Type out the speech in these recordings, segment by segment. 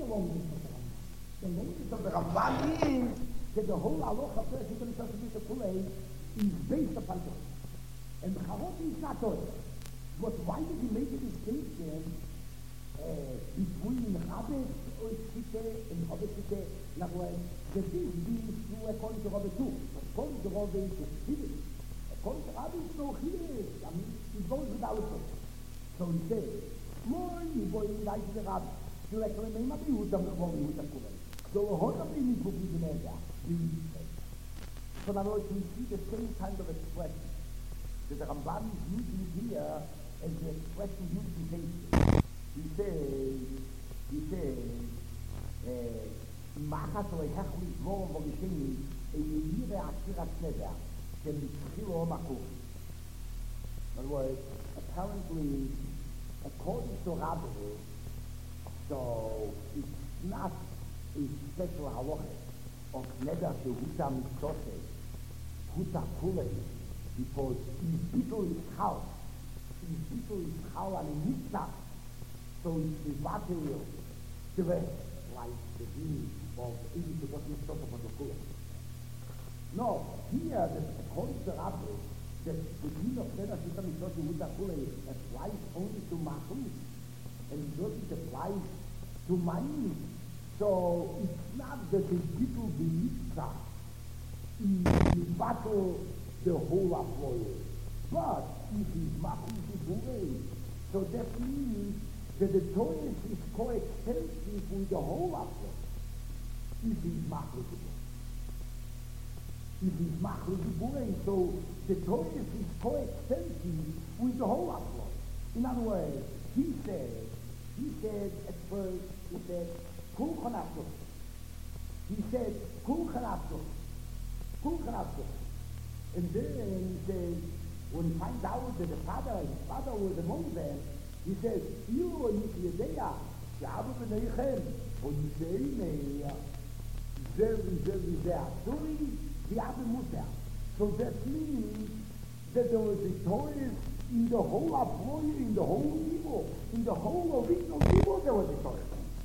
The longest of the Ramban is that the whole halacha person is supposed to be the Kulei is based upon Torah. And the Charoti is not Torah. But why did he make a distinction between Rabbi Oitzite and Rabbi Tzite? In other words, the thing is true according to Rabbi too. But according to Rabbi is the Chiddush. According to Rabbi is no Chiddush. I mean, it goes without it. So he says, Moin, you boy, you like the Rabbi. You like to remain up, you would have gone with the Kulei. So what do we need to be in there? So now we see the same kind of expression that the Ramban is using here as the expression used in Pesach. He says, Machat or Hech Lizvor Vogisheni, a Yehire Akirat Neder, can be Chilo Makur. In other words, apparently, according to Rabbi, so it's not a special halacha of Neder Shehuta Mitzvose, Huta Kulei, because his bittul is chal. His bittul is chal and a mitzvah. So it's the material the rest, like the deen of even to what is talking about the Kulei. No, here, according to Rabbi, that the deen of Neder Shehuta Mitzvose, Huta Kulei applies only to Machlis, and it doesn't apply to Ma'im. So it's not that the people be mitzvah in battle the whole employer, but if he's machlis the so that means that the Torah is coextensive with the whole employer. If he's machlis the so the Torah is coextensive with the whole employer. In other words, he said at first, he said, he said, and then he said, when he finds out that his father was among them, he says, you are Yisrael, Shabu B'neichem, und Sheine, so that means that there was a Torah in the whole Avoya, in the whole evil, in the whole original evil, there was a Torah.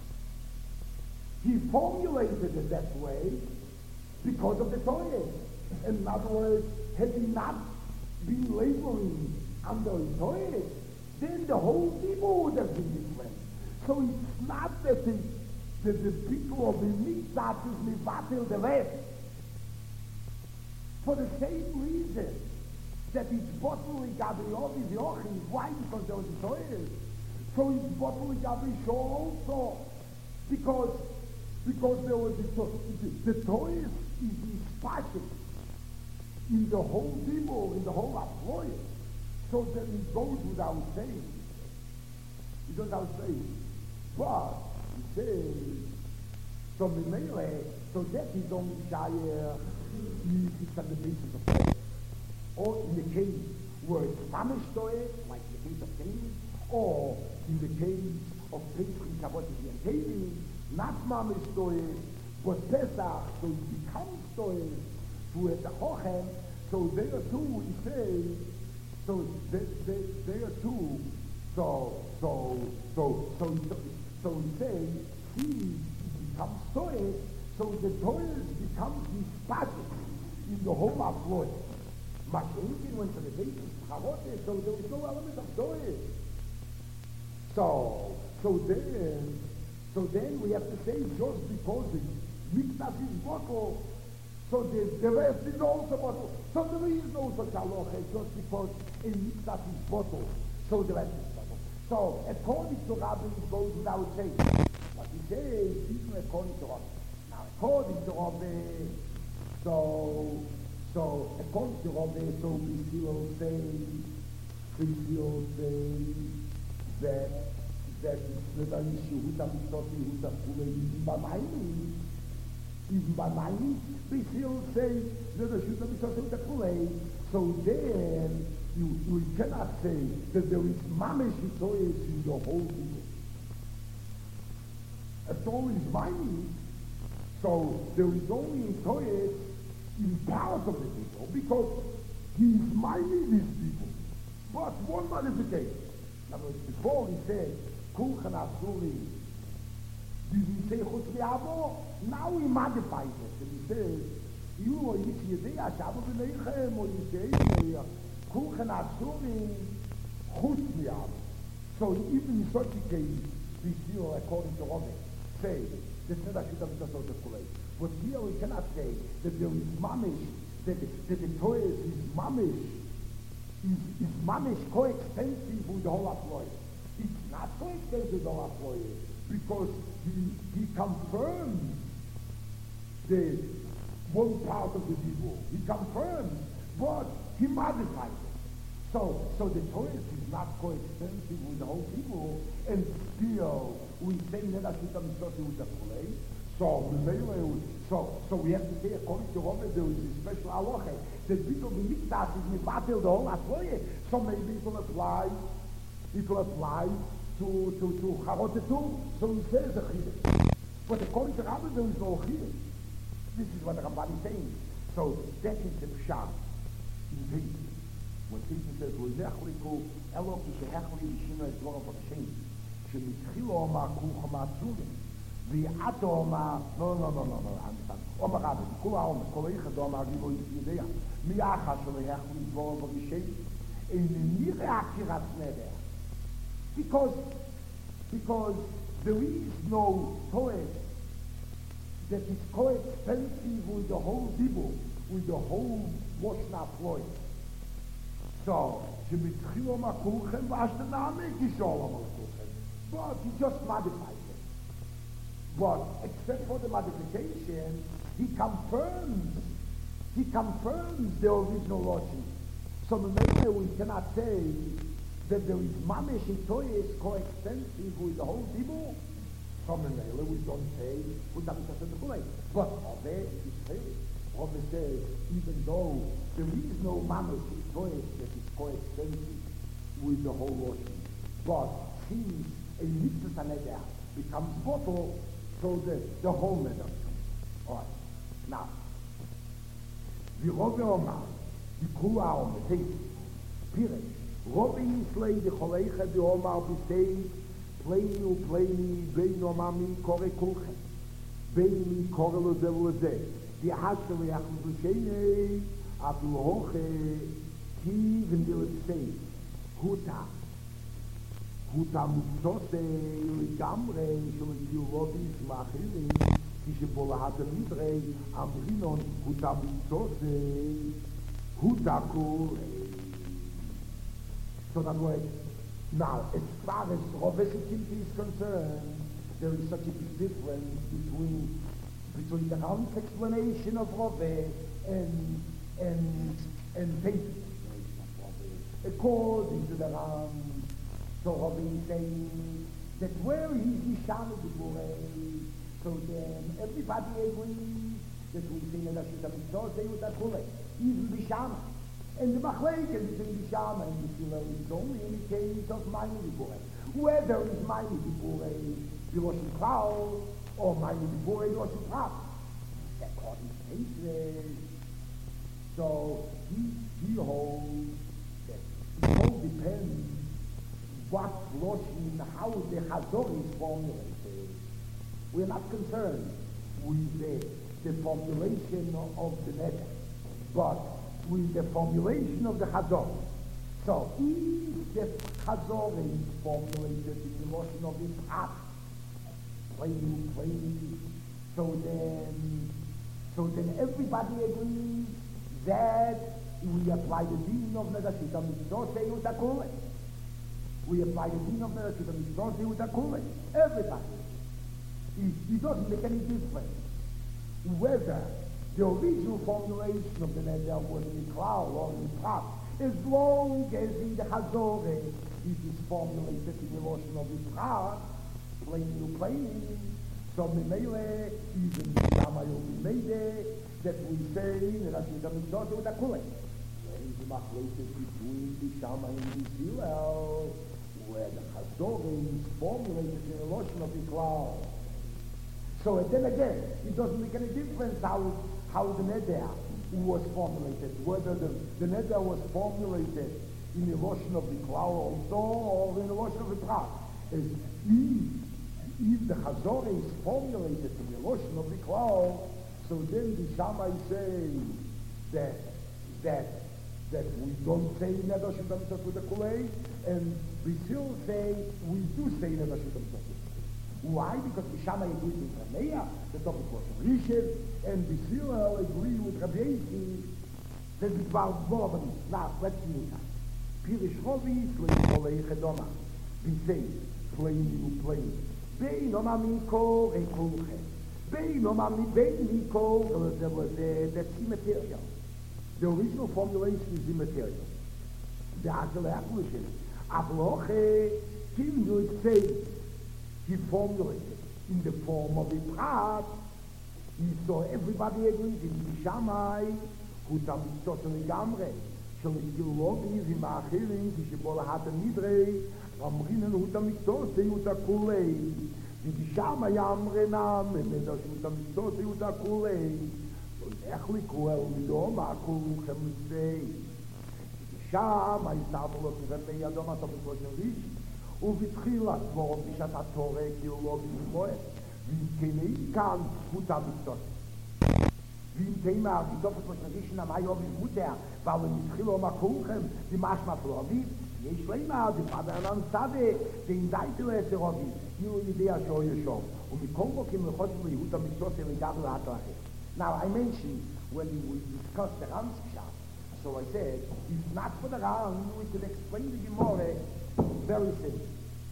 He formulated it that way because of the Torah. In other words, had he not been laboring under the Torah, then the whole people would have been different. So it's not that the people of the Mitzvah is mivatil the rest. For the same reason that it's bottled Gabriel is Yochim. Why? Because there was a Torah. So it's bottled Gabriel also. Because there was the Torah is dispassion in the whole people, in the whole employer. So that it goes without saying. It goes without saying. But, he says, so that is only shayach if it's on the basis of faith. Or in the case where it's mamish Torah, like in the case of Cain, or in the case of Pesach, Shabbos, and Tevin, not mamish Torah, but Pesach, so it becomes Torah to the Hochem, so there too, he says, so there too, so he says, he becomes Torah, so the Torah becomes dispassion in the whole employ. Mashenkin went to the basis of Charote, so there was no element of Torah. So then we have to say, just because the Mikdash is bottled, so the rest is also bottled. So there is no such halacha, just because a Mikdash is bottled, so the rest is bottled. So according to Rabbi, it goes without saying. But he says, even according to Rabbi. Now according to Rabbi, so according to Rabbi, so we still say that it's not an issue, who's a mitzvoti, who's a kule, even by mining, we still say that the shoot of mitzvoti, who's a kule. So then, you cannot say that there is mamish itoyes in the whole people. It's always mining, so there is only itoyes in part of the people, because he's mining these people. But one modification. Now, before he said, Kulchan Asuri, Didn't say chutz mi'avo, now he modifies it. And he says, you or you see a Shabbat v'neichem, or you say, kulchen asurim, chutz mi'avo. So even in such a case, we feel, according to Rome, say, that's not a shita mitzvot of kulei. But here we cannot say that there is mamish, that the Torah is mamish, is mamish coextensive with the whole employee. It's not coextensive with the whole employee, because he confirms the one part of the people. He confirms, but he modifies it. So the Torah is not coextensive with the whole people, and still we say that Ashita Mitzvot with the play. So we have to say, according to Rome, there is a special halacha that people be mikdash is mivatel the whole employee. So maybe it will apply to Charot too. So he says a chiddush. But according to Rabbi, there is no chiddush. This is what the Ramban is saying. So that is the pshat in Pesach. When Pesach says, "V'nechliku elo kishehechli yishina es dvorim v'kshem," shemitchilo omar kulcha ma'atzurim, v'yato omar no. Understand? Omar Rabbi, kula omar, kol eichad omar gibo yidea, mi'achas shehechli dvorim v'kshem, in the nire akirat neder. Because there is no Torah that is coextensive with the whole Dibur, with the whole Moshna Floyd. So, but he just modifies it. But except for the modification, he confirms the original logic. So maybe we cannot say that there is mamish in Torah is coextensive with the whole Dibur. From the Mele, we don't say, but Rove is fair. Rove says, even though there is no mamish in Torah that is coextensive with the whole ocean, but since a mitzvah neder becomes bottle, so the whole neder becomes. All right. Now, the Rove Omar, the Kula Omar, the Piresh, Rove Yislei, the Choleicha, the Omar, the Pleini, Beino Mami, Kore Kulchen. Beini, Kore Loze Loze. Die Haskel, Yachus Lushene, Abu Hoche, Tiv, and Diletsei. Huta Mutsose, Ligamre, Shometiyu Lobis, Machili, Kishibola Hata Midre, Ambrinon, Huta Mutsose, Huta Kure. So that way, now, as far as Rovesitivity is concerned, there is such a big difference between the Ram's explanation of Rove and Pesach's explanation of Rove. According to the Ram, so Rove is saying that where he's Mishana Dibure, so then everybody agrees that we say that Ashita Mitzvot, say with that Kule, even Mishana. And the Machlekes between the Shama and the Shilel is only in the case of Maini Dibure. Whether it's Maini Dibure, Biloshin Klal, or Maini Dibure, Biloshin Prat. According to Pesach. So he holds that it all depends what Loshin, how the Hazor is formulated. We're not concerned with the formulation of the Neder, but with the formulation of the Chazor. So, if the Chazor is formulated in the motion of the Prat, plainly, so then everybody agrees that we apply the din of Nedashita Mitzvot with Akule. We apply the din of Nedashita Mitzvot with Akule. Everybody. It doesn't make any difference whether the original formulation of the neder was in the Klal or in the Prat, as long as in the Chazor it is formulated in the motion of the Prat, plain. So Mimele, even the Shamayo Mimele, that we say that Ashita Mitzvot with Akule. There is a machlokes between the Shama and the Zilel, where the Chazor is formulated in the motion of the Klal. So then again, it doesn't make any difference how the neder was formulated, whether the neder was formulated in the motion of the Klal also, or in the motion of the Prat. As if the Chazor is formulated to the Lashon of the Klal, so then the Shammai say that we don't say Neder Shutam Mitzvot with the Kulei, and we still say we do say Neder Shutam Mitzvot. Why? Because the Shammai agrees with Rameya, the topic was Rishon, and the Sila agree with Rabbi Yosi, that it was more. Now, let's see it. Pirish Chovi, Slei Kolei Chedoma. We say, plain, plain. Bein Omamiko, Ekulche. Bein Omamiko, that's immaterial. The original formulation is immaterial. The actual apparition. Avloche, Kim would say, he formulated in the form of a prat. He saw everybody agrees in Shammai, who tamitzot legamre. שלגילוגי זה מאחרים, כשבוא להת הנדרי, אמרינן הוא תמיצות, הוא תקולי. ובשם היה אמרנם, נדע שהוא תמיצות, הוא תקולי. איך לקרוא אל מדום, הכל חמצי. ובשם הייתה בו כרמי אדום, אתה בכל שריש, ובתחילה כבר בשעת התורה, גילוגי ומועד. ואם כן כאן, הוא תמיצות. wie im Thema, die Doppelposition am Ayovis Mutter, weil wir mit Chilo Makulchem, die Maschma Flovi, יש למה, die Vater an Sade, den Deitel ist der Rogi, die Idee show you show. Und mit Kongo kim lechot mit Yehuda Mitzvot in Gadol HaTorah. Now I mentioned when we discussed the Ramschach, so I said, if not for the Ram, we could explain the Gemara very simple,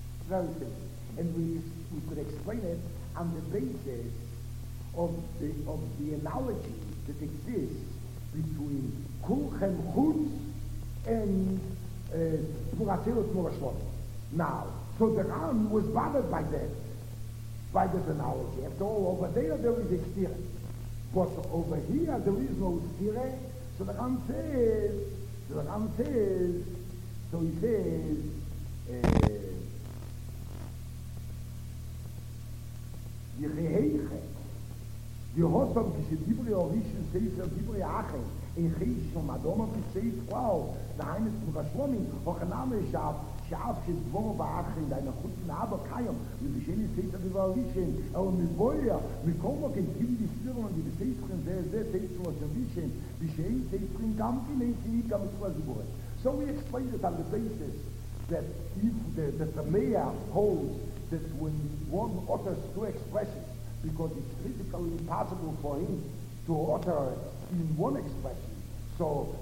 and we could explain it on the basis of the analogy that exists between Kulchem Chutz and Muratilot Murashloim. Now, so the Ram was bothered by this analogy. After all, over there is a stira. But over here there is no stira. So the Ram says, so he says, die Hossam Kishidibri Orishon Sefer Dibri Achen in Chish und Madoma B'Seif Wow the Heimes Murashloim Hochaname Shav Shidvor Ba'achen deine Chutzen Aber Kayam mit Bisheni Sefer Dibri Orishon aber mit Boya mit Komoken Kim die Stirn und die Seifrin sehr Sefer Orishon Bisheni Seifrin Gampi Neisi Gampi Zibur. So we explained it on the basis that if the Tameya holds that when one utters two expressions because it's physically impossible for him to utter in one expression. So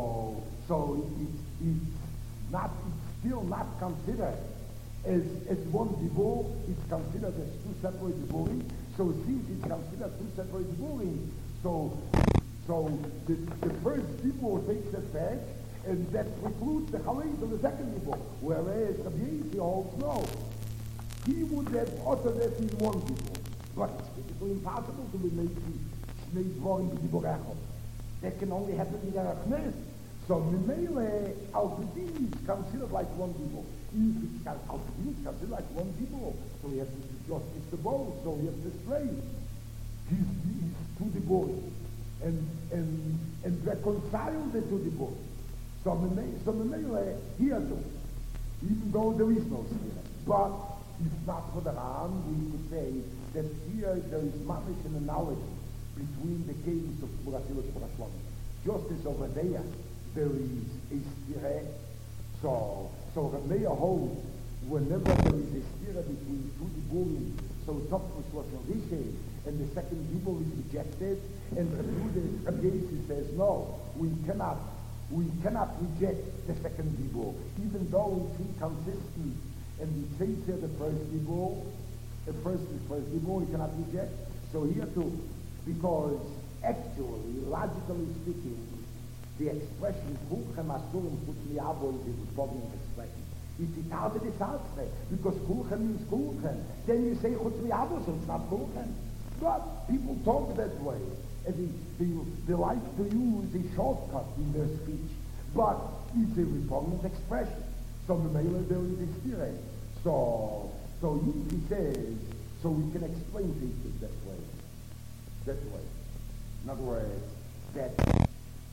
it's still not considered as one dibur, it's considered as two separate diburim. So since it's considered two separate diburim, so the first dibur takes effect, and that precludes the chalais of the second dibur. Whereas Rabbi Yosi holds no. He would have uttered it in one dibur. But it's physically impossible to be made Shnei Dvorim B'Dibur Echad. That can only happen in a Chnes. So Mimele, Al-Pidin is considered like one Dibur. If Al-Pidin is considered like one Dibur, so he has to justice the bow, so he has to strain. He's two Diburim. And reconcile the two Diburim. So Mimele, here too. Even though there is no spirit. But if not for the Ram, we could say that here there is mamish an analogy between the case of Muratilot Murashloim. Just as over there is a stira. So Rameya holds whenever there is a stira between two diburim, so Topus was Rishe, and the second dibur is rejected, and Rabbi Yosi says no, we cannot reject the second dibur, even though it's inconsistent. And we say to the first dibur, we cannot reject. So here too, because actually, logically speaking, the expression Kulchem Asurim Chutz Mi'avo is a following expression. If it's out of the South, because Kulchem means Kulchem, then you say Chutz Mi'avo, so it's not Kulchem. But people talk that way. And they like to use a shortcut in their speech. But it's a repugnant expression. So Mimele there is experience. So he says, so we can explain things that way. In other words, that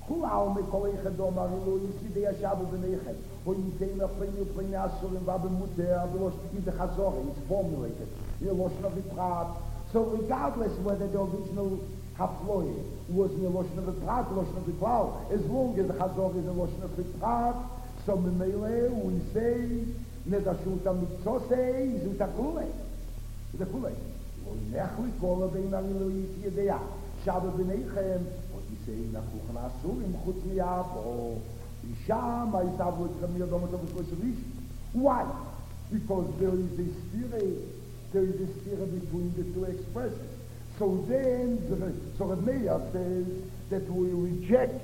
כולאו מקולך דומר אלו יסידי השאבו בנייכם או ייתן פני אסורים ובמותר ולא שתגיד לחזור it's formulated ללושן בפרט so regardless whether the original hafloye was in loshen בפרט loshen בכלל as long as the chazor is in loshen בפרט so memele we say nedashuta mitzosei zuta kule the kule ולכו כל בין המילואית ידעה שבה ביניכם ותיסי נחוכן אסורים חוץ מיעבו ושם הייתה בו אתכם מידום אותו בסקושביש why? Because there is a spirit between the two expressions so then so the mayor says that we reject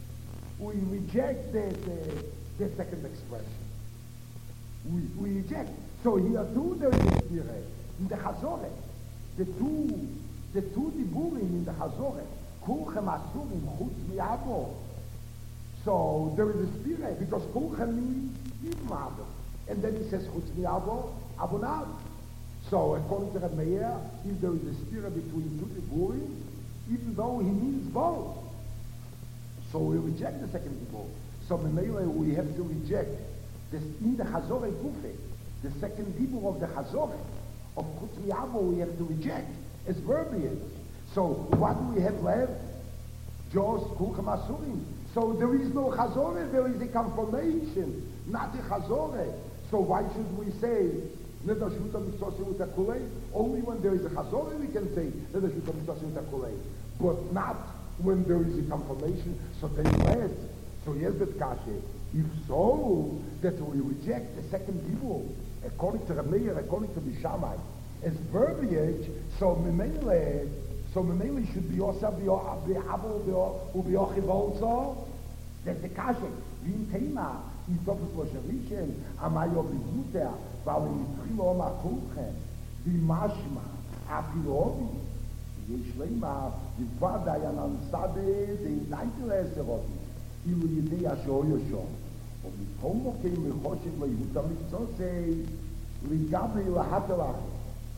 the second expression we reject so here too there is a spirit in the Chazorah the two diburim in the Chazorah, kulchem asurim chutz mi'abo. So there is a spirit because kulchem means even abo, and then he says chutz mi'abo, abonad. So according to Reb Meir, if there is a spirit between two diburim, even though he means both, so we reject the second dibur. So Memele we have to reject this in the Chazorah Gufe, the second dibur of the Chazorah. Of Chutz Mi'abo we have to reject as verbiage. So what do we have left? Just Kulchem Asurim. So there is no Chazorah, there is a confirmation, not a Chazorah. So why should we say Nedashuta Mitzosei Utakulei? Only when there is a Chazorah we can say Nedashuta Mitzosei Utakulei. But not when there is a confirmation. So then less. So yes, that Kashe. If so, that we reject the second dibur. According to Rameir, according to Bishamai, as verbiage, so Memele should be also Ubiochiv also. That's the Kashe. Vim Tema, in Topus Moshevishen, Amayo Bizuter, Valim Triloma Kulchen, Vimashma, Apilovi, Yeshlema, Vivada Yanan Sabe, the Naitiles Eroti, Ilu Yedea Shoyosho. ומכל מוקם מחושב ליהות המצוסי לגבי להט הלכי.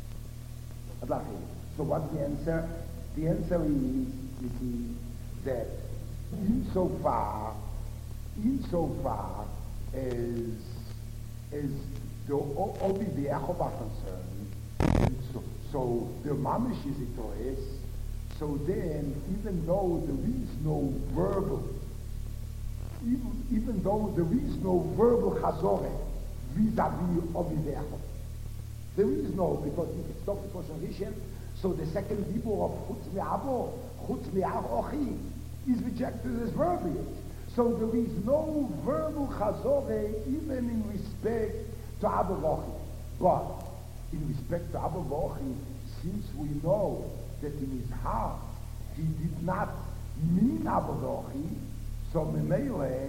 So what's the answer? The answer is that insofar as the Obi V'Yachov are concerned, so the Mamish is Itoes, so then even though there is no verbal even though there is no verbal chazorah vis-a-vis Obi V'Yachov. There is no, because if it's not because of Rishon, so the second dibur of Chutz Mi'abo, Chutz Mi'arochi, is rejected as verbiage. So there is no verbal chazorah even in respect to Abba Vochi. But in respect to Abba Vochi, since we know that in his heart he did not mean Abba Vochi, so Memele,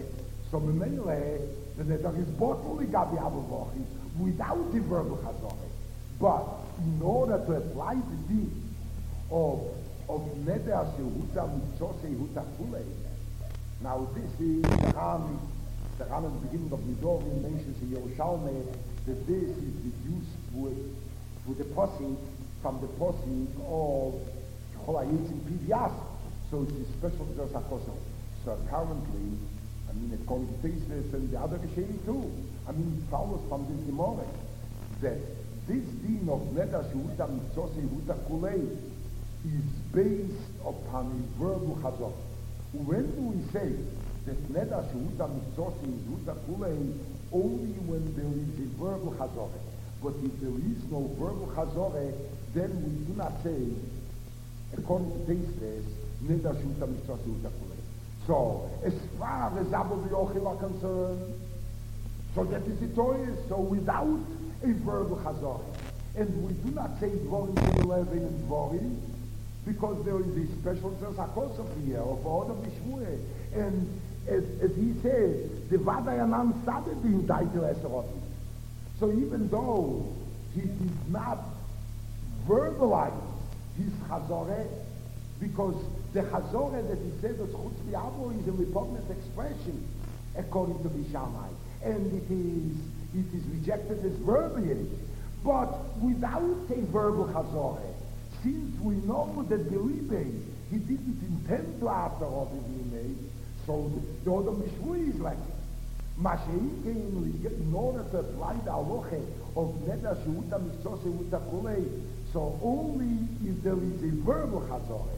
the neder is bottled Gabi Abba Vochi without the verbal chazorah. But in order to apply the deed of neder shehuta mitzosei huta kulei, now this is the Ram at the beginning of Nidorim mentions in Yerushalmi that this is reduced with the posik from the posik of Cholayitzim Pivyas. So it's a special Zos HaKosel. So apparently, according to Teisves and the other Rishonim too, it follows from this Gemara that this din of Neder Shehuta Mitzosei Huta Kulei is based upon a verbal chazor. When do we say that Neder Shehuta Mitzosei Huta Kulei only when there is a verbal chazor? But if there is no verbal chazor, then we do not say, according to Teisves, Neder Shehuta Mitzosei Huta Kulei. So, as far as Abba V'Yochim are concerned, so that is the Torah, so without a verbal chazor. And we do not say Dvorim to 11 and Dvorim, because there is a special Zos HaKosel here, of Odom B'Shmuel. And as he says, the Vada Yanan Sabed in Taitel Eseroti. So even though he did not verbalize his chazoreh, because the chazoreh that he said as Chutz Mi'abo is a repugnant expression, according to Bishamai. And it is rejected as verbiage. But without a verbal chazoreh, since we know that Belibe, he didn't intend to after Obi V'Yimei, So the other Mishmui is like it. In order to apply the halacha of Neder Shehuta Miktzos Shehuta Kulei, so only if there is a verbal Chazorah.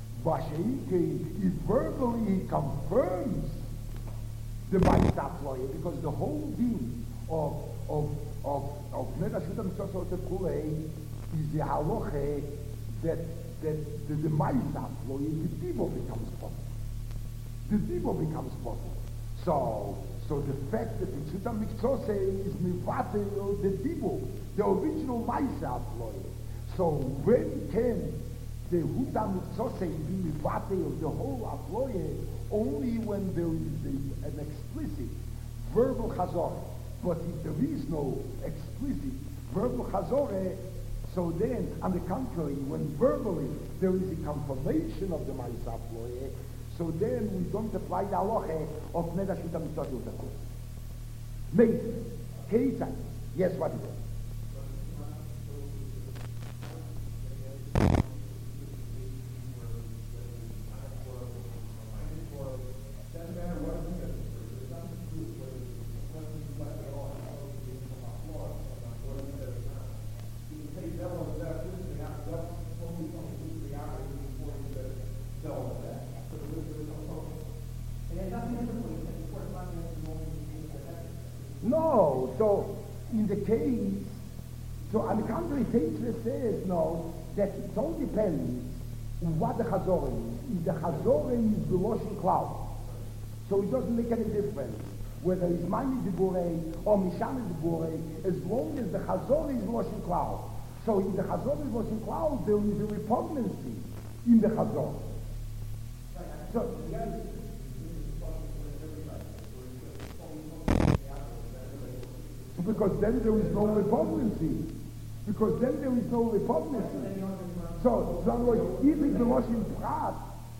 If verbally he confirms the Ma'isa Floye, because the whole thing of Neder Shehuta Miktzos Shehuta Kulei is the halacha that the Ma'isa Floye, the Dibo becomes possible. The Dibo becomes possible. So the fact that the Chuta Miktzose is Mivatel the Dibo, the original Ma'isa Floye. So when can the Huta Miktzose be Mivatel the whole Afloye? Only when there is an explicit verbal Chazorah. But if there is no explicit verbal Chazorah, so then, on the contrary, when verbally there is a confirmation of the Ma'isa Floye, so then we don't apply the halacha of Neder Shehuta Miktzos Shehuta Kulei. Maybe. Keita. Yes, what is it? No, so in the case, so on the contrary, Teitze says, no, that it all depends on what the Chazorah is. If the Chazorah is the Loshen Cloud, so it doesn't make any difference whether it's Mani Diburei or Mishani Diburei, as long as the Chazorah is Loshen Cloud. So if the Chazorah is Loshen Cloud, there is a repugnancy in the Chazorah. So, because then there is no repugnancy. Because then there is no repugnancy. So, in other words, if it's the Loshen Prat,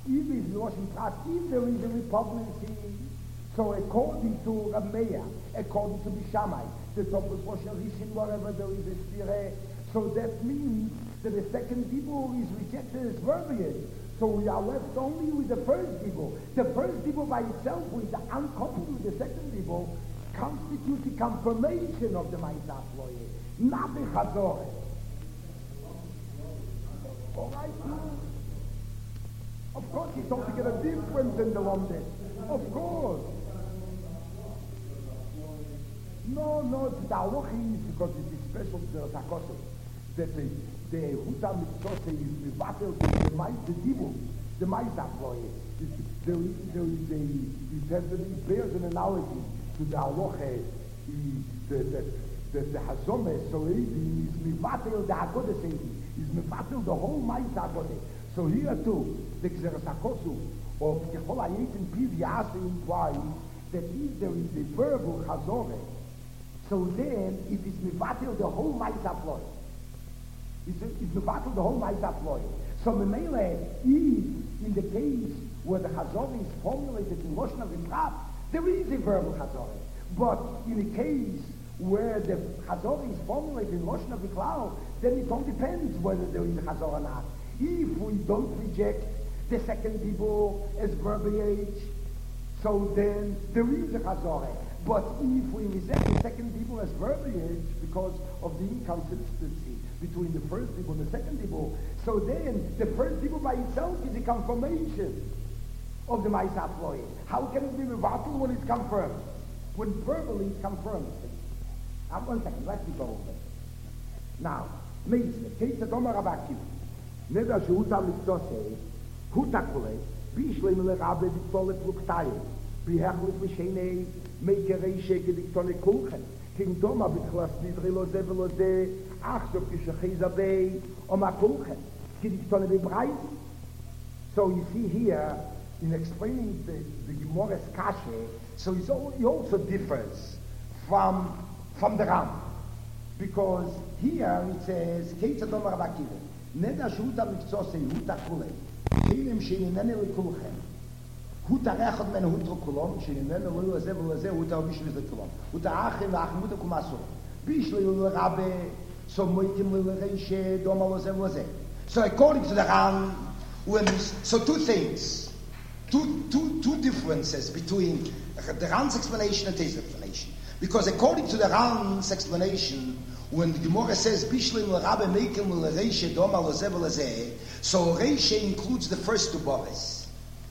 if there is a repugnancy, so according to Rameya, according to Bishamai, the Topos Roshel Rishon, wherever there is a sphere, so that means that the second dibur is rejected as verbiage. So we are left only with the first dibur. The first dibur by itself, with the uncoupled with the second dibur, constitutes the confirmation of the Ma'isa Floye, not the Chazorah. All right, of course, it's altogether different than the Lomdet. Of course. No, the halacha is because it is special to the Takosu, that the Huta Miktzose is Mivatel to the Dibur, the Ma'isa Floye. It bears an analogy to the halacha, the Hazomeh, so it is Mivatel the Hakodesh, is Mivatel the whole Ma'isa Hakodesh. So here too, the Gzeres HaKosu of Kechol HaYetim Piv Ya'aseh implies that if there is a verbal Chazoreh, so then it is Mivatel the whole Ma'isa Floye. It's Mivatel the whole Ma'isa Floye. So Memele, if in the case where the Chazoreh is formulated in Loshen HaViprat, there is a verbal Chazoreh. But in a case where the Chazoreh is formulated in Loshen HaViklal, then it all depends whether there is a Chazoreh or not. If we don't reject the second dibur as verbiage, so then there is a Chazoreh. But if we reject the second dibur as verbiage because of the inconsistency between the first dibur and the second dibur, so then the first dibur by itself is a confirmation of the Ma'isa Floye. How can it be Mivatel when it's confirmed? When verbally it's confirmed. Now, 1 second, let's go over it. Now, Meisle, Ketzad Omer Rav Akiva, Neder Shehuta Miktzose, Huta Kulei, Bishleim LeRabbe Diktole Pluktayim, Bihechlut Mishenei, Meikerei Sheke Diktone Kulchen, King Doma B'chlas Nidri Loze Veloze, Achsov Kishachei Zabei, Oma Kulchen, Ki Diktone B'Brayz. So you see here, in explaining the Gemara's Kashe, so he also differs from the Ram. Because here it says, Ketzad Omer Rav Akiva, Neder Shehuta Miktzose, Huta Kulei, Kelim Sheinene Lekulchem, Huta Rechot Men Huta Kulom, Sheinene Leloze Veloze, Huta Bishli Zekulom, Huta Achim V'Achim Huta Kumaso, Bishli LeRabbe, so Moitim LeReishe, Doma Loze Veloze. So according to the Ram, so two things. two differences between the Ran's explanation and Tei's explanation. Because according to the Ran's explanation, when the Gemara says Bishlim l'Rabbe Meikim l'Reishe Doma Lozev Lezeh, so Reishe includes the first two boves.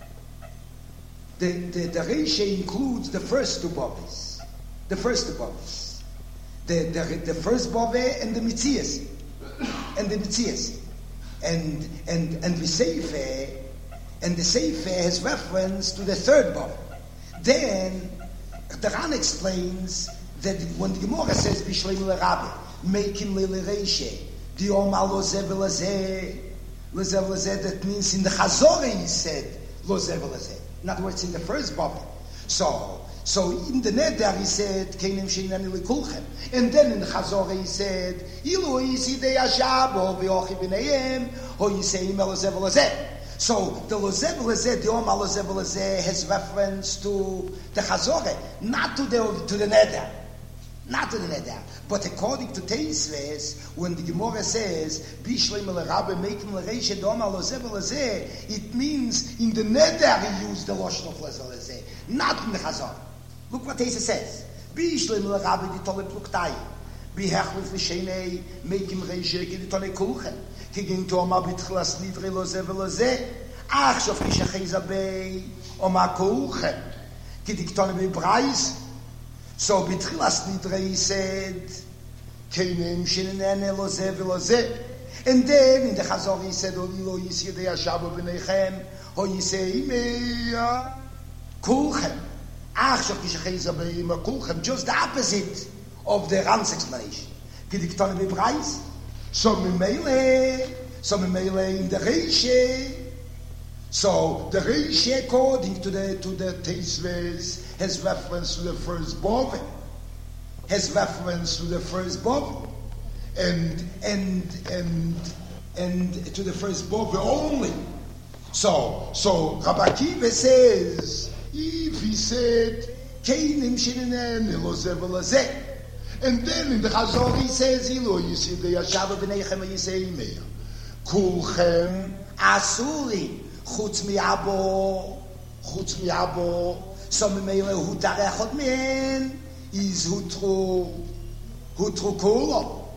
The Reishe includes the first two boves. The first two boves. The first bove and the Mitzias. And the Mitzias. And the Seife, and the Seife has reference to the third bove. Then the Ran explains that when the Gemara says Bishleim l'Rabbe, making l'Reishe, the Omar Lozev Lezeh, that means in the Chazorah he said Lozev Lezeh. In other words, in the first bove. So in the Neder he said Keinem Sheinani Likulchem, and then in the Chazorah he said Ilu Yisidei Ashabo v'Ochi B'neihem or Yiseim Lozev Lezeh. So the Lozev Lezeh, the Omar Lozev Lezeh, has reference to the Chazorah, not to the Neder. Not to the Neder. But according to Teisves, when the Gemara says, Bishleim l'Rabbe Meikim l'Reishe Omar Lozev Lezeh, it means in the Neder he used the Lashon of Lozev Lezeh, not in the Chazorah. Look what Teisves says. Bishleim l'Rabbe di Tole Pluktai, Bihechlif l'Sheinei Meikim Reishe di Tole Kulchen. Kigin to Omar B'tchilas Nidre Lozev Lezeh, Ach Shof Kishachei Zabei Omar Kulchen. Kidiktone B'Brais. So B'tchilas Nidre he said, Keinem Sheinani Lozev Lezeh. And then in the Chazor he said, Olilo Yisidei Ashabo B'neichem, Ho Yiseim Kulchen. Ach Shof Kishachei Zabei Omar Kulchen. Just the opposite of the Ran's explanation. Kidiktone B'Brais. So Mimele in the Reishe. So the Reishe, according to the Teisves, has reference to the first bove. Has reference to the first bove, and to the first bove only. So Rabbi Akiva says, if he said Keinim Sheinani Lozev Lezeh. And then in the Chazor he says, Ilo Yisidei Ashabo B'neichem Yiseimei Kulchem Asuli Chutz mi'abo So Mimele Hu Tarechot Men is Hutru Kulo.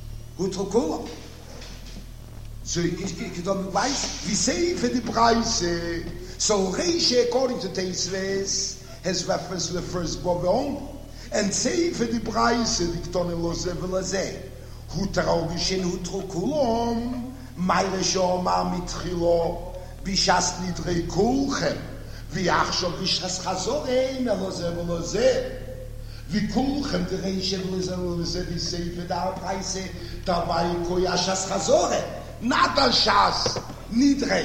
So you don't weiß, we say for the price. So Reishe, according to Teisves, has reference to the first bove only. And say for the price, Diktone Lozev Lezeh, Hu Taraugishin Hu Trukulom, Meire Shomar Mitchilo, Bishas Nidrei Kulchem, Viachshov Bishas Chazoreim Lozev Lezeh, Vikulchem the Reishe Lozev Lezeh, the say for the price, Tavai Koyashas Chazore, not a Shas Nidrei,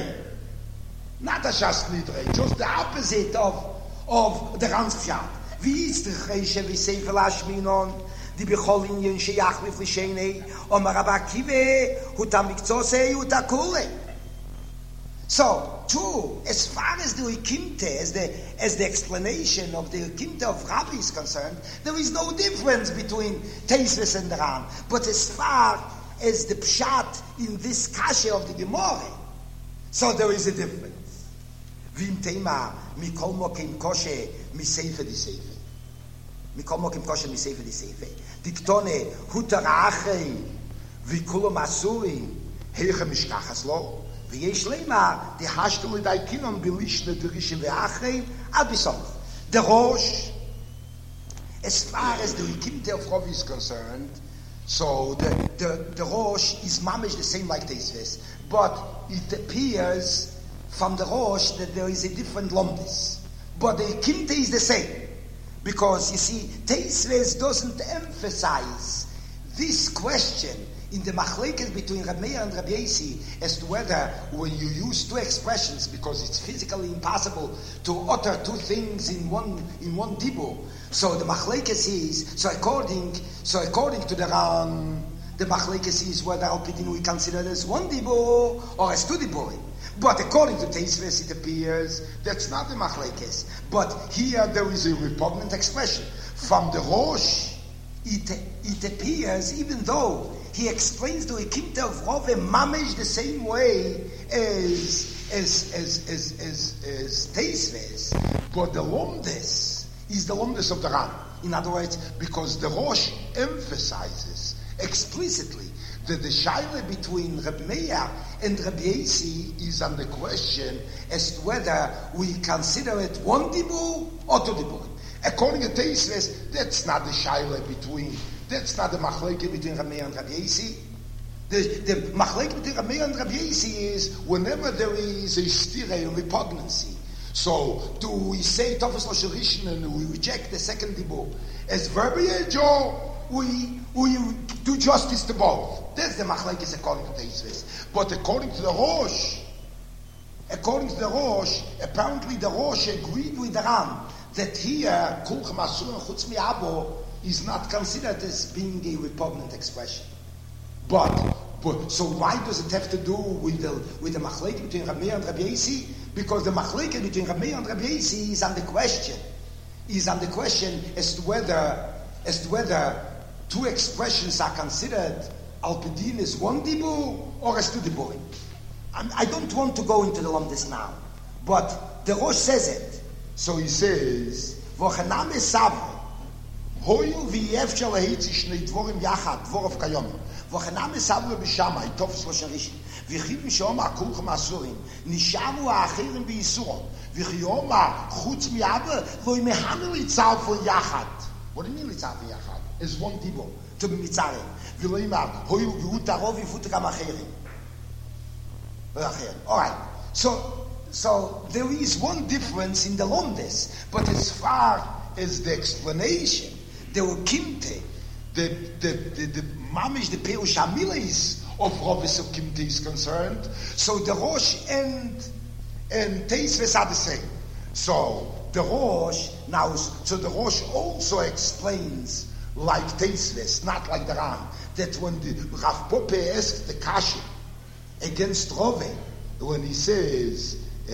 just the opposite of the Ran's Pshat. Wie ist der Reishe wie Sefer Lashminon, die Bechol Inyen Sheyachlif L'Sheinei, Omar Rabbi Akiva, Huta Mikzosei, Huta Kule. So, true, as far as the Ukimte, as the explanation of the Ukimte of Rabbi is concerned, there is no difference between Teisves and the Ran. But as far as the Pshat in this Kasha of the Gemara, so there is a difference. Vim Teima, Mikol Mokim Koshe, Miseife di Seife. Mikol Mokim Koshe, Miseife di Seife. Diktone, Hutar Achei, Vikulo Masuri, Heiche Mishkachas Lo, V'yesh Leima, die Hashtu Lidai Kinon, Bilishne, Dirishe Ve'achei, Albison. The Rosh, as far as the Rikimte of Rav is concerned, so the Rosh is mamish the same like Teisves, but it appears from the Rosh that there is a different lomdis. But the Kimte is the same. Because, you see, Teisves doesn't emphasize this question in the machlekes between Reb Meir and Reb Yossi as to whether when you use two expressions, because it's physically impossible to utter two things in one dibur. So the machlekes is, so according to the Ran, the machlekes is whether Al Pidin we consider it as one dibur or as two diburim. But according to Teisves, it appears that's not the machlekes. But here there is a repugnant expression from the Rosh. It appears, even though he explains the Ekimte of Rove Mamish the same way as Teisves, but the Lomdes is the Lomdes of the Ran. In other words, because the Rosh emphasizes explicitly that the shaila between Reb Meir and Reb Yossi is on the question as to whether we consider it one dibur or two dibur. According to Teisves, that's not the shaila that's not the machleke between Reb Meir and Reb Yossi. The machleke between Reb Meir and Reb Yossi is whenever there is a stira, a repugnancy. So, do we say Tofes Lashon Rishon and we reject the second dibur as verbiage, or we do justice to both? That's the machlekes according to Teisves. But according to the Rosh, apparently the Rosh agreed with the Ram that here Kulchem Asur and Chutz Mi'abo is not considered as being a repugnant expression. But so why does it have to do with the machlekes between Reb Meir and Reb Yossi? Because the machlekes between Reb Meir and Reb Yossi is on the question as to whether two expressions are considered Alpidin as one dibur or as two diburim. I don't want to go into the Lomdes now, but the Rosh says it. So he says, Vochanam esavre, hoil v'yefshel lehetzi shnei dvorim yachad, dvorov kayom. Vochanam esavre b'shamai, Tofes Lashon Rishon. V'chivim she'omar kulchem asurim, nishavu ha'achirim b'yisuron. V'chiyomar chutz mi'aber, lo yimehamel litzal for yachad. What do you mean litzal for yachad? Is one dibur to be mitzareh. V'loimar hoil v'utarov v'futer kam achirim. All right. So there is one difference in the Lomdes, but as far as the explanation, the Ukimte, the Mamish, the Peush HaMiles of Roves Ukimte is concerned, so the Rosh and Teisves are the same. So the Rosh also explains like Teisves, not like the Ram, that when the Rav Pope asked the Kasha against Rove, when he says,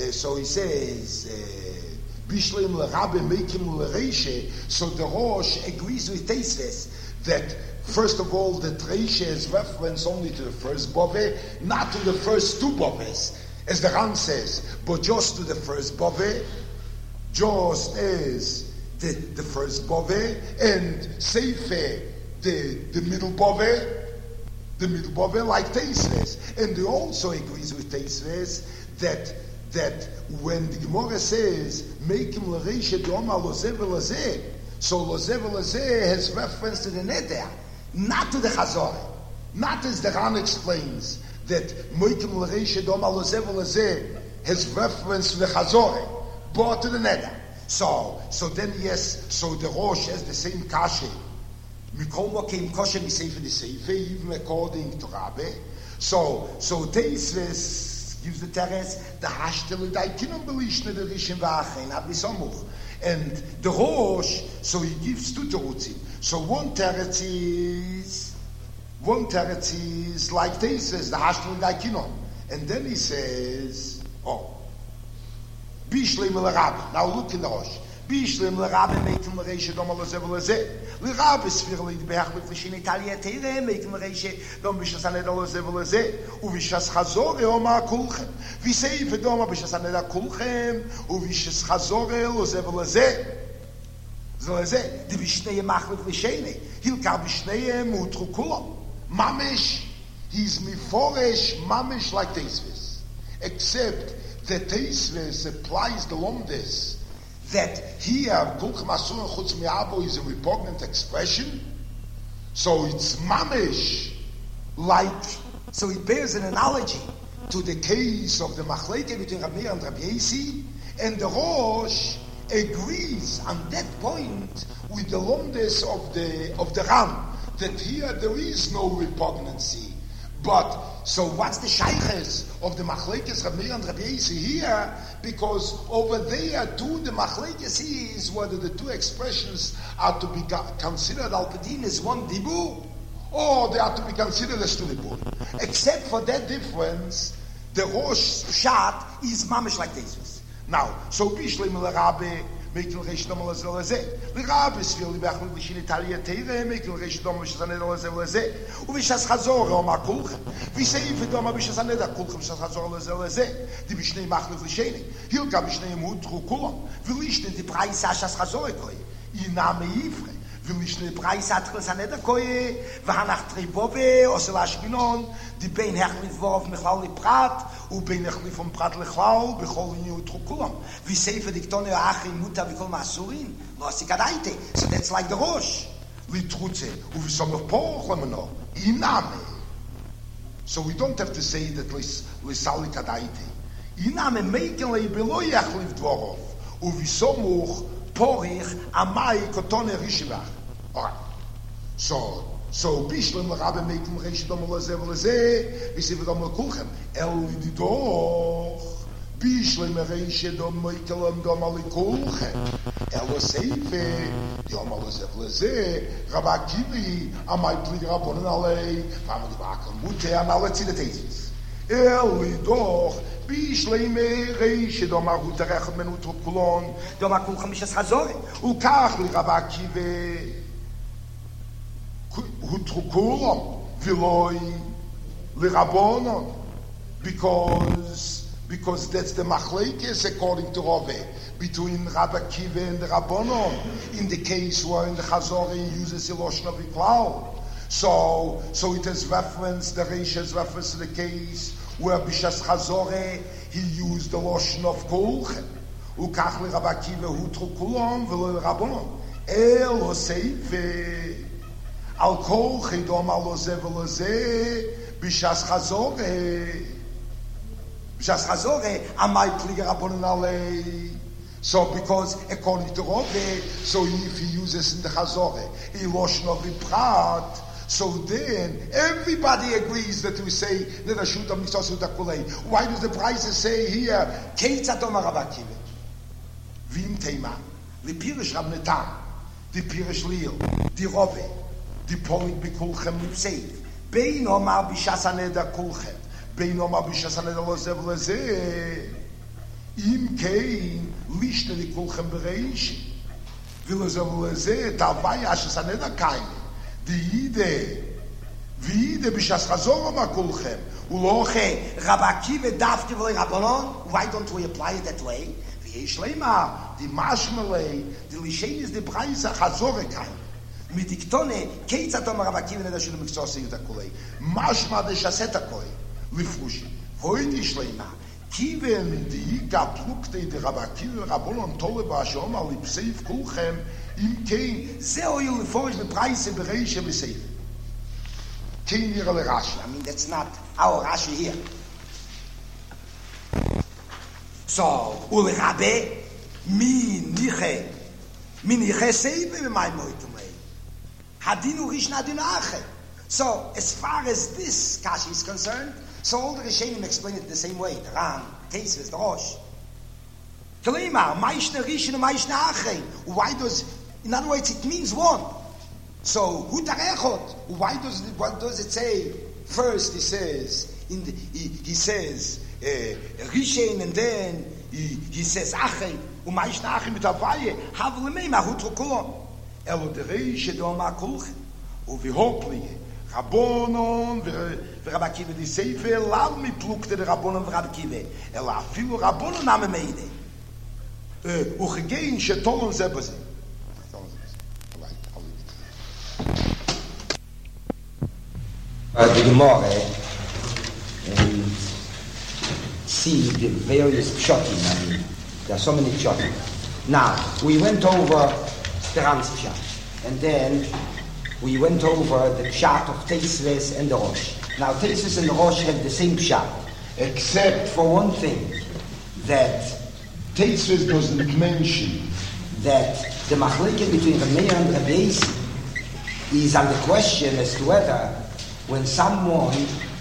Bishleim l'Rabbe Meikim l'Reishe, so the Rosh agrees with Teisves that first of all that Reishe is reference only to the first Bove, not to the first two Boves, as the Ram says, but just to the first Bove, just as the first Bove, and Seife, the middle Bove, like Teisves. And he also agrees with Teisves that when the Gemara says, make him l'reisha d'omar lozev v'lazeh, so lozev v'lazeh has reference to the neder, not to the chazor. Not as the Ran explains, that make him l'reisha d'omar lozev v'lazeh has reference to the chazor, but to the neder. So then yes, so the Rosh has the same kashe. Mikol came kosher miseife the seife, even according to Rabbe. So Teisves gives the teres the hashtel daikinum belishne the rishim v'achein abisomuch, and the Rosh, so he gives two terutzim. So one teretz is like Teisves the hashtel daikinum, and then he says, Bishleim l'Rabbe. Now look in the Rosh. Bishleim l'Rabbe meikim l'reisha dom alazev l'zeh. L'Rabbe sfir l'idbeach l'fishin Italia teire meikim l'reisha dom b'shas haned alazev l'zeh. U'b'shas chazore oma kulchem. V'sei v'doma b'shas haned kulchem. U'b'shas chazore alazev l'zeh. L'zeh. Di b'shnei mach l'fishene. Hilkar b'shnei mutru kulam. Mamish. He's miforesh mamish like Teisves. Except that Teisves applies the Lomdes that here Kulchem Asur and Chutz Mi'abo is a repugnant expression, so it's mamish so it bears an analogy to the case of the machleke between Reb Meir and Reb Yossi, and the Rosh agrees on that point with the Lomdes of the Ram, that here there is no repugnancy. But so what's the shayches of the machlekes Reb Meir and Reb Yossi here? Because over there too the machlekes is whether the two expressions are to be considered al-Kedin as one dibur, or they are to be considered as two dibur. Except for that difference, the Rosh Pshat is mamish like Teisves. Now, so Bishleim l'Rabbe Mekel Reish Dom Leze. L'Rabes will Bechel Lishin Italia Teire, Mekel Reish Dom Lishaneda Leze. Uvishas Chazor Oma Kulchem. Viseif Dom Abishas Aneda Kulchem Shas Chazor Leze. Die Bishnei Machlef Lishene. Hier gab Bishnei Mutru Kulam. Vilishne die Preis Shas Chazor Koi. Iname Ivre. Vilishne Preis Atlas Aneda Koi. Vahanach Tribove Oselash Binon. Die Bein Hech mit Vorov Michlal Prat. ובין החליף פרט לכלל בכל עניין ותחוקולם. וספר דקטוני האחרי מוטה וכל מעשורים, לא עשי כדאיתי. So that's like the ראש. לתחוצה, ובסומך פורח למנו, אינמה. So we don't have to say that לסלי כדאיתי. אינמה מייקן לי בלא יחליף דבורוב, ובסומך פורח עמי כתוני רישיבך. Alright. So Bishlam Rabbe Mekel Reish Dom Leze, we see Dom Kulchem. El Didoch Bishlam Reish Dom Mekel Dom Kulchem. El Seife Dom Leze, Rabbi Kivi, Amai Pli Rabbonen Alei, Family Bakel Mute and all the theses. El Didoch Bishlam Reish Dom Agutarech Menut Kulon, Dom Kulchem Mishas Hazore, Ukach Li Rabbi Kivi. Hutrukulam Viloi Lirabonon because that's the machlekes according to Rove between Rabbi Kiva and the Rabbonon in the case where in the Chazor he uses the Loshon of Iklal. So it has reference, the Reish has reference to the case where Bishas Chazor he used the Loshon of Kulchem. Ukach Rabbi Kiva Hutrukulam Viloi Lirabonon Elo Seife Al kol chidom aloze veloze b'shas chazore amay pliger abonen alei. So because according to Rove, so if he uses in the chazore iloshon of prat, so then everybody agrees that we say nedashutam nisasuta kulei. Why does the prices say here keitzatom arabakive vim teima the pirish rabnetam the pirish liel the Rove die Poling bekulchem nipseif. Bein omar bishas aneda kulchem. Bein omar bishas aneda lozev leze. Im kein lishne di kulchem bereishi. Vilozev leze tavai ashas aneda kaine. Die Ide bishas chazor omar kulchem. Uloche Rabakive dafti v'lei Rabbanon. Why don't we apply it that way? V'yesh leima di mashmelei di lishenis di praisa chazor kaine. mit diktone keitz atom rabakim neda shul miksos yut kolei mashma de shaseta koi lifrush hoyt ishleima kiven di gaplukte de rabakim rabon tolle ba shom al seif kulchem im kein zeo yul forge de preise bereiche beseif kein ihre rashi. I mean that's not our rashi here. So ul rabe mi niche seif be my moitum Hadinu Rishna Dinache. So, as far as this Kashi is concerned, so all the Rishonim explain it the same way. The Ram, Teisves, the Rosh. Kalima, Maishna Rishna, Maishna Ache. Why does, in other words, it means one. So, Hutarechot. What does it say? First, he says, Rishen, and then he says Ache, Maishna Ache mit Avaye, Havlemei Mahutrukulon. Elo derei shedoma kulchem uvihoplie Rabbonon v'Rabbi Kiva di Sefer lav mi plukte de Rabbonon v'Rabbi Kiva elo afilu Rabbonon ame meide uchegein shetolon zebazim. The Gemara see the various pshatim. I mean, there are so many pshatim. Now we went over the Ram's Pshat. And then we went over the Pshat of Teisves and the Rosh. Now Teisves and the Rosh have the same Pshat, except for one thing, that Teisves doesn't mention that the machlekes between the Meir and the Beis is on the question as to whether when someone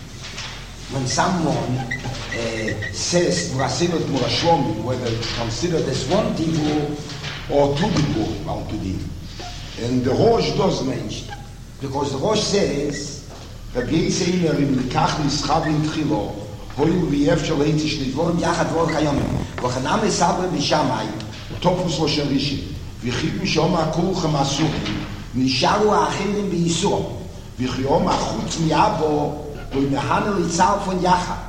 says Murasilut Murashlomi, whether it's considered as one Dibur or two Dibur, al to Dibur. And the Rosh does mention, because the Rosh says, Rabbi Yisrael im Likach Nischav in Tchilo, hoil v'yef shel eitzish nidvorim yachad vor chayomim, v'chanam esabre b'shamay, Tofus lo shel rishin. V'chivim shoma kulchem asurim. Nisharu achirim b'yisur. V'chiyom achutz miyabo loy mehanel itzal von yachat.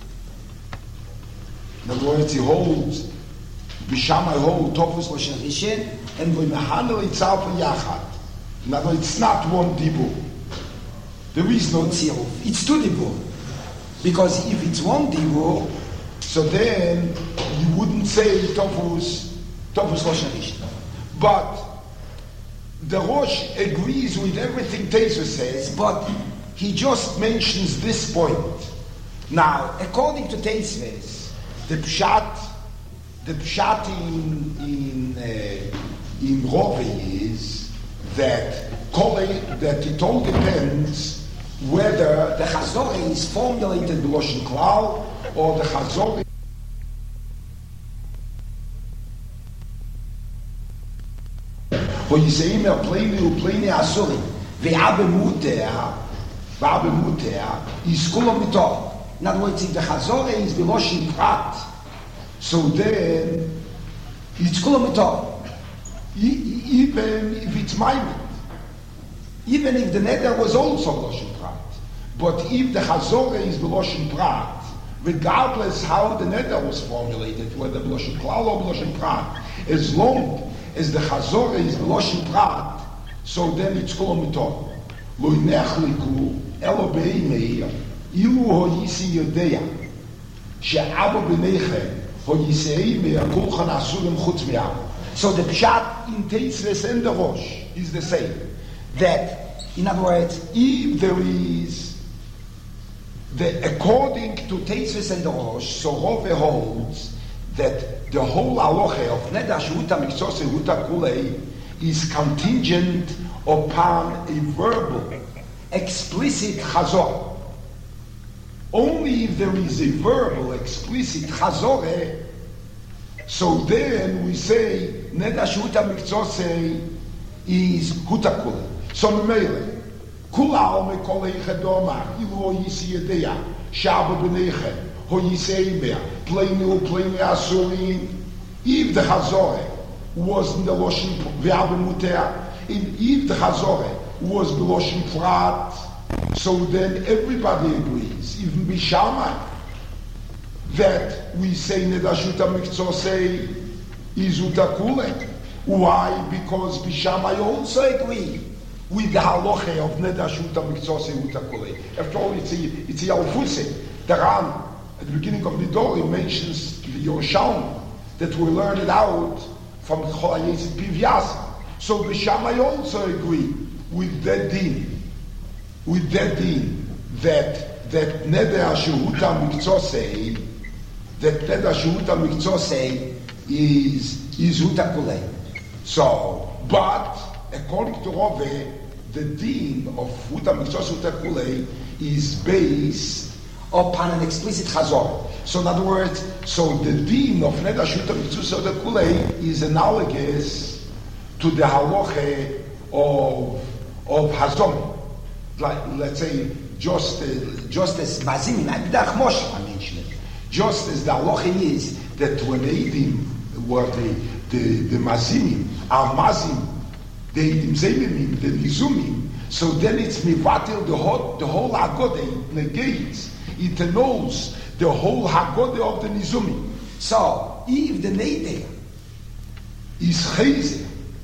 In other words, he holds, Bishamai holds Tofus lo shel rishin, and loy mehanel itzal von yachat. In other words, it's not one dibur. There is no tziruf. It's two dibur. Because if it's one dibur, so then you wouldn't say Tofus Rosh Hashanah. But the Rosh agrees with everything Teisva says, but he just mentions this point. Now, according to Teisva, the pshat in Rove is that it all depends whether the Chazorah is formulated b'Loshen Klal or the Chazorah Hoyiseim pleni upleni asurim ve'abe muter is kulam mitoch. In other words, if the Chazorah is b'Loshen Prat, so then it's kulam mitoch. Even if it's maimed, even if the neder was also b'Loshen Prat, but if the Chazorah is b'Loshen Prat, regardless how the neder was formulated, whether b'Loshen Klal or b'Loshen Prat, as long as the Chazorah is b'Loshen Prat, so then it's kulam mitoch. Lo nechliku elo be'imei ilu hoyisi yodea she'abo b'nechem hoyisei me'akulchan asurim chutz me'abo. So the pshat in Teisves and the Rosh is the same. That, in other words, if there is according to Teisves and the Rosh, so Rove holds that the whole halacha of Neder Shehuta Miktzos Shehuta Kulei is contingent upon a verbal, explicit chazor. Only if there is a verbal, explicit chazor, so then we say Neder Shehuta Miktzos is Huta Kulei. So Meile, Kula Ome Kolei Chedoma, Ilu Yisi Yedeya, Shaba B'Nechem, Hoyiseimea, Pleni Asurim. If the Chazorah was in the Loshen Ve'abe Muter, if the Chazorah was the Loshen Prat, so then everybody agrees, even Bishamai, that we say Neder Shehuta Miktzosei is Utakule. Why? Because Bishamai also agree with the halacha of Neder Shehuta Miktzosei Utakule. After all, it's a Yalfuse. The Ran, at the beginning of the Dor, he mentions the Yerushalmi that we learned it out from Cholayes Pivyasa. So the Shammai also agree with that din, that Neder Shehuta Miktzosei, is Huta Kulei. So, but according to Rove, the din of Huta Miktzosei Huta Kulei is based upon an explicit chazor. So in other words, so the din of Neder Shehuta Miktzosei Huta Kulei is analogous to the halacha of Hazon. Like, let's say, just as Mazim, I mentioned it. Just as the halacha is that when the Eidim were the Mazimim, are Mazim, the Eidim Zemimim, the Nizumim, so then it's Mivatil, the whole Haggadah, it negates, it annuls the whole Haggadah of the Nizumim. So, if the Neder is Chayzer,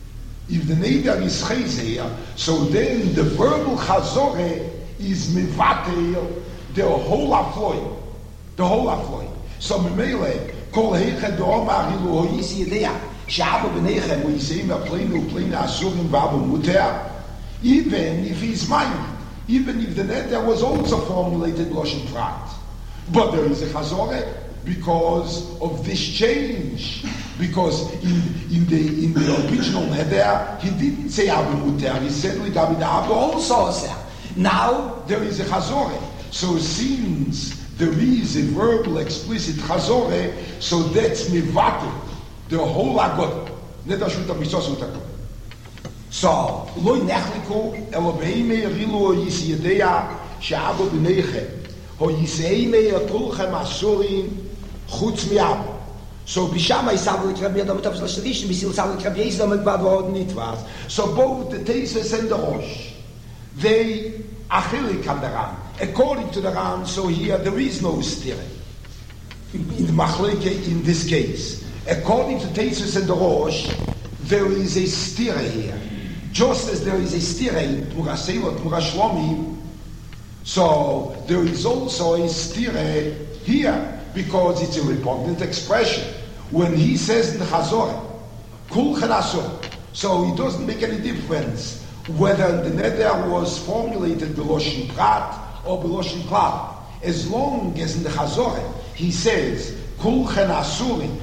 so then the verbal Chazoreh is Mivatil, the whole Afloy. So, Memele, Kol Heichad Omar Ilu Hoyisi Yedea, Sha'aba B'Nechem, Hoyiseim Pleni Asurim V'Abu Muter, even if he's minded, even if the neder was also formulated Loshen Prat. But there is a Chazoreh because of this change. Because in the original neder, he didn't say Abu Muter, he said Ligabi the Abu also. Now there is a Chazoreh. So since there is a verbal, explicit Chazoreh, so that's Mivatel, the whole Haggadah. Neder Shehuta Miktzosei Huta Kulei. So, Loi Nechliku, Elobeimei Rilu Yisi Yedeya, She'abo B'Nechem, Hoyiseimei Kulchem Asurim, Chutz Mi'abo. So Bishama is Sabbath Rabbi Adam Tavs Lashlish, Bisil Sabbath Rabbi Yisrael Mekbad Nitwas. So both the Tesis and the Rosh, they achilik on the Ran. According to the Ran, so here there is no stira. In the Machleke, in this case, according to Tesis and the Rosh, there is a stira here. Just as there is a stira in Tmura Seilot, Tmura Shlomim, so there is also a stira here, because it's a repugnant expression. When he says in the Chazorah, Kulchen Asur, so it doesn't make any difference whether the neder was formulated B'Loshin Prat or B'Loshin Klal. As long as in the Chazorah he says, Kulchen Asurin,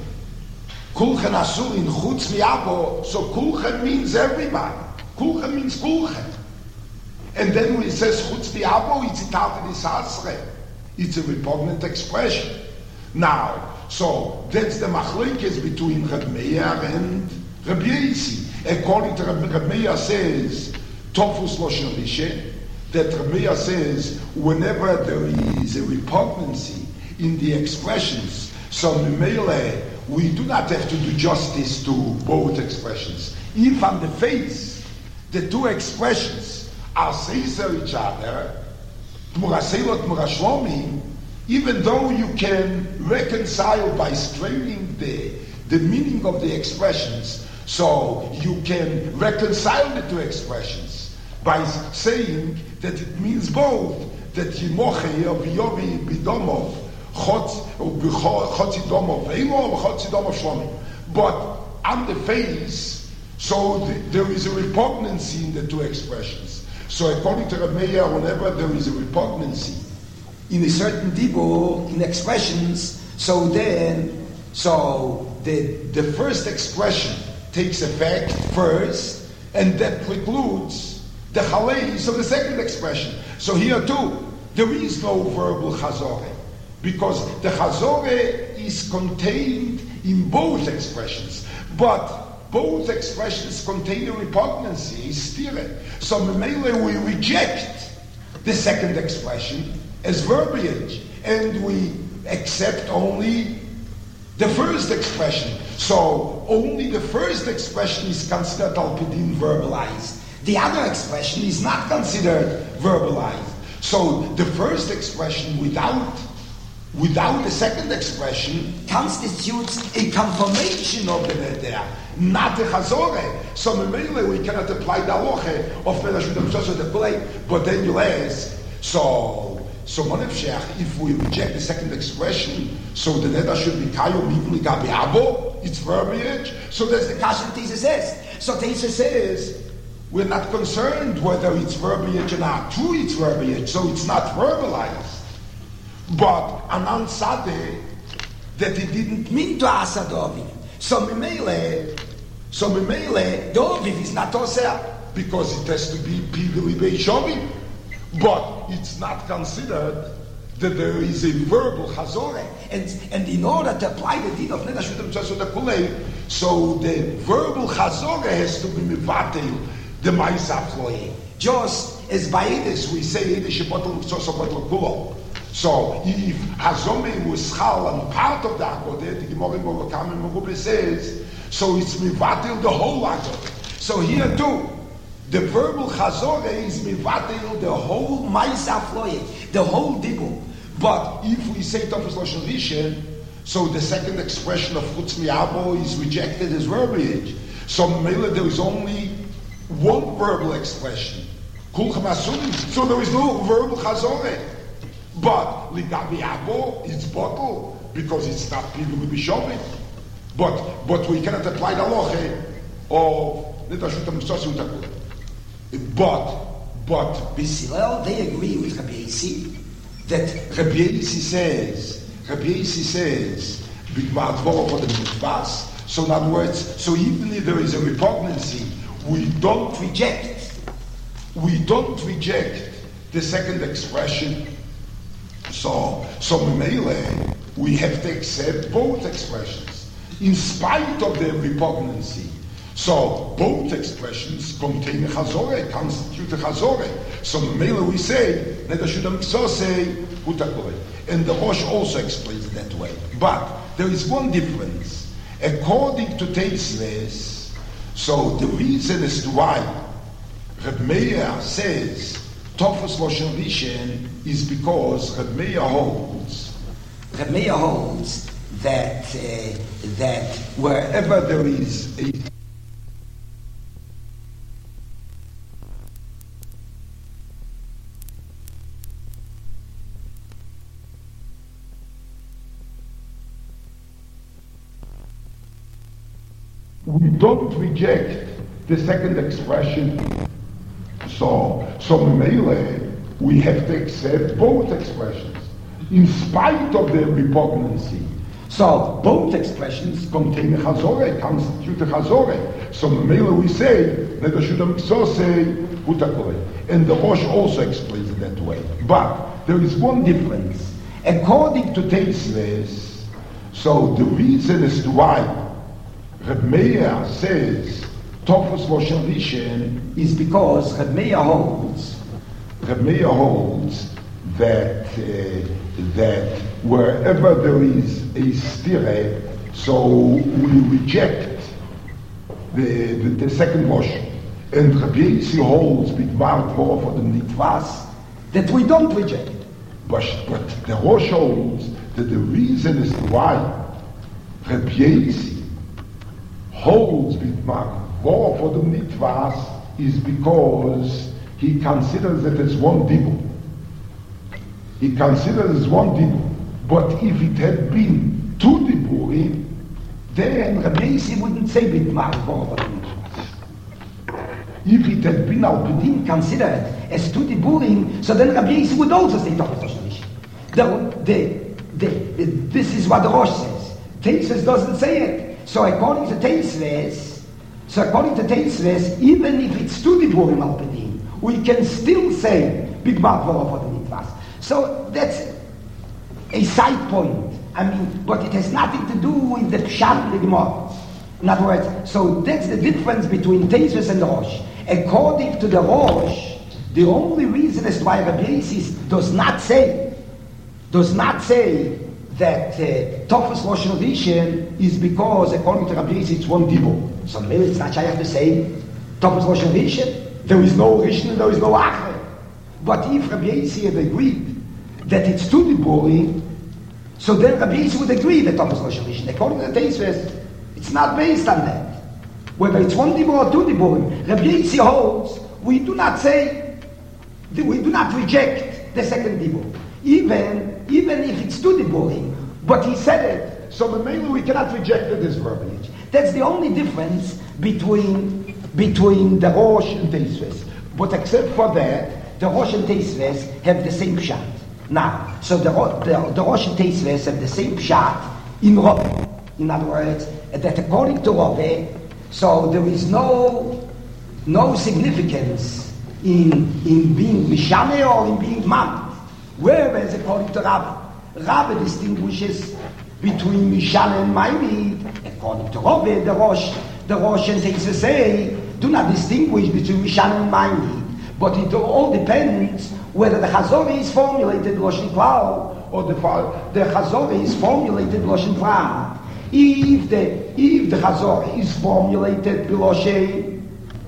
Chutz Mi'abo, so Kulchen means everybody. Kulchen means Kulchen. And then when he says Chutz Mi'abo, it's Italti Disasre. It's a repugnant expression. Now, so that's the machlekes between Reb Meir and Reb Yosi. According to Reb Meir says, Tofus Loshen Rishe, that Reb Meir says, whenever there is a repugnancy in the expressions, so Mimele, we do not have to do justice to both expressions. If on the face, the two expressions are says each other, Tmura Seilot, Tmura Shlomim, even though you can reconcile by straining the meaning of the expressions, so you can reconcile the two expressions by saying that it means both, that Yimoche of Yovi Bidomov, Chotzi Domov Eilo, Chotzi Domov Shlomim. But on the face, so there is a repugnancy in the two expressions. So according to Reb Meir, whenever there is a repugnancy in a certain dibur, in expressions, so then, so the first expression takes effect first, and that precludes the chaleis of the second expression. So here too, there is no verbal chazoreh, because the chazoreh is contained in both expressions, but both expressions contain a repugnancy, stire. So memele we reject the second expression as verbiage, and we accept only the first expression. So only the first expression is considered al-pidin verbalized. The other expression is not considered verbalized. So the first expression without the second expression constitutes a confirmation of the neder, not a chazoreh. So memele we cannot apply the halacha of Menashut Amshos the play, but then you ask, so if we reject the second expression, so the neder should be kayom even gabi abo, it's verbiage. So that's the kasha Teisa says. So Teisa says, we're not concerned whether it's verbiage or not. True, it's verbiage, so it's not verbalized. But Anan Sadeh, that he didn't mean to asa Doviv. So Mimele, Doviv is not oseh, because it has to be Pivili Beishovim. But it's not considered that there is a verbal chazoreh. And in order to apply the deed of Neder Shutam Chasod Kulei, so the verbal chazoreh has to be mivatel the Ma'isa Floye. Just as by Yiddish we say Yiddish Shebotel Ktsosobotl Kulo. So if Hazome was chal on part of the Akodet, the Gemara Mokamim Merubah says, so it's mivatel the whole Akodet. So here too, the verbal chazoreh is mivatel the whole Ma'isa Floye, the whole dibur. But if we say Tofus Loshen Rishe, so the second expression of Chutz Mi'abo is rejected as verbiage. So Mele there is only one verbal expression, Kulchem Asurim. So there is no verbal chazoreh. But Ligabi Abo is bottle because it's not people will be showing. But we cannot apply the loche of Netashutam Sosutakul. But Bisilel, they agree with Rabbi Yosi that Rabbi Yosi says Bigmar Dvorah for the Mitvas. So in other words, so even if there is a repugnancy, we don't reject the second expression. So Mele, we have to accept both expressions in spite of their repugnancy. So both expressions contain a chazoreh, constitute a chazoreh. So Mele we say Neder Shudam say Hutakore. And the Rosh also explains it that way. But there is one difference. According to Teisles, so the reason as to why Reb Meir says Tofus Loshen Rishon is because Reb Meir holds that that wherever there is a we don't reject the second expression. So Mele, we have to accept both expressions, in spite of their repugnancy. So both expressions contain a chazore, constitute a chazore. So Mele we say, Neder Shudam say, Hutakore. And the Rosh also explains it that way. But there is one difference. According to Teisles, so the reason as to why Reb Meir says Tofus Loshen Rishon is because Reb Meir holds that that wherever there is a stire, so we reject the second Rosh, and Rabbi Yossi holds Bigmar Torah for the Nitvas that we don't reject. But the Rosh holds that the reason is why Rabbi Yossi holds Bigmar Torah for the Nitvas is because he considers it as one dibur. He considers it as one dibur. But if it had been two diburim, then Rabbi Yossi wouldn't say Bigmar Torah for the Nitvas. If it had been Alpidin considered as two diburim, so then Rabbi Yossi would also say Tofus Loshen Rishon. This is what the Rosh says. Teisles doesn't say it. So according to Teisles, even if it's two diburim Alpidin, we can still say Bigmar Torah for the Nitvas. So that's a side point. I mean, but it has nothing to do with the Pshat and the Gemara. In other words, so that's the difference between Teisles and the Rosh. According to the Rosh, the only reason as to why Rabbi Yossi does not say that Tofus Loshen Rishon is because, according to Rabbi Yossi, it's one dibur. So maybe it's not shaykh to say Tofus Loshen Rishon. There is no Rishon and there is no Achre. But if Rabbi Yossi had agreed that it's two diburim, so then Rabbi Yossi would agree that Tofus Loshen Rishon. According to the Teisles, it's not based on that. Whether it's one dibur or two diburim, Rabbi Yossi holds we do not reject the second dibur, even if it's two diburim. But he said it, so mainly we cannot reject it as verbiage. That's the only difference between the Rosh and Teisles. But except for that, the Rosh and Teisles have the same pshat. Now, so the Rosh and Teisles have the same pshat in Roveh. In other words, that according to Roveh, so there is no significance in being Mishane or in being Mam. Whereas according to Rabbi distinguishes between Mishane and Maimid. According to Roveh, the Rosh and Teisles say do not distinguish between Mishane and Maimid. But it all depends whether the Chazor is formulated Loshen Klal or the Chazor is formulated Loshen Prat. If the Chazor is formulated B'Loshen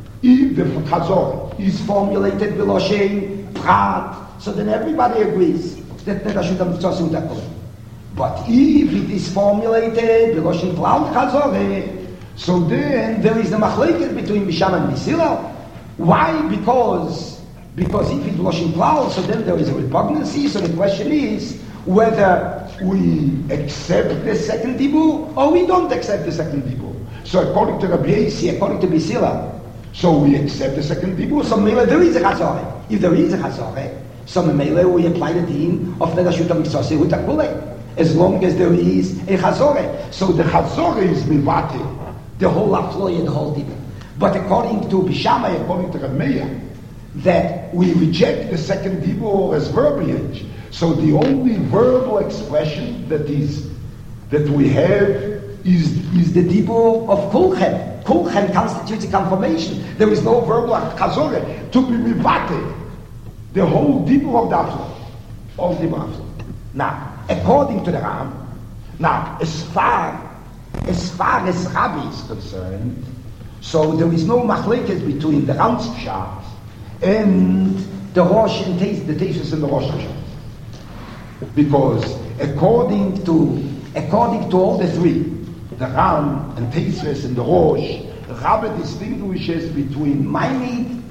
Prat, so then everybody agrees that Neder Shudam Mitzvah Hutakore. But if it is formulated B'Loshen Klal Chazor, so then there is the machlekes between Misham and Mesila. Why? Because if it's Loshen Klal, so then there is a repugnancy. So the question is whether we accept the second dibur or we don't accept the second dibur. So according to Rabbi Yossi, according to Mesila, so we accept the second dibur. So maybe there is a chazore. If there is a chazore, so maybe we apply the din of Neder Shudam Mitzvah Hutakore, as long as there is a chazore. So the chazore is mivate the whole afloy and the whole dibur. But according to Bishamai, according to Reb Meir, that we reject the second dibur as verbiage. So the only verbal expression that we have is the dibur of kulchem. Kulchem constitutes a confirmation. There is no verbal chazore to be mivated. the whole dibur of the Aflo. All dibur Aflo. Now, according to the Ram, now, as far as Rabbi is concerned, so there is no machlekes between the Ram's Pshat and the Rosh and the Tesis and the Rosh Pshat. Because according to all the three, the Ram and Tesis and the Rosh, Rabbi distinguishes between Maimid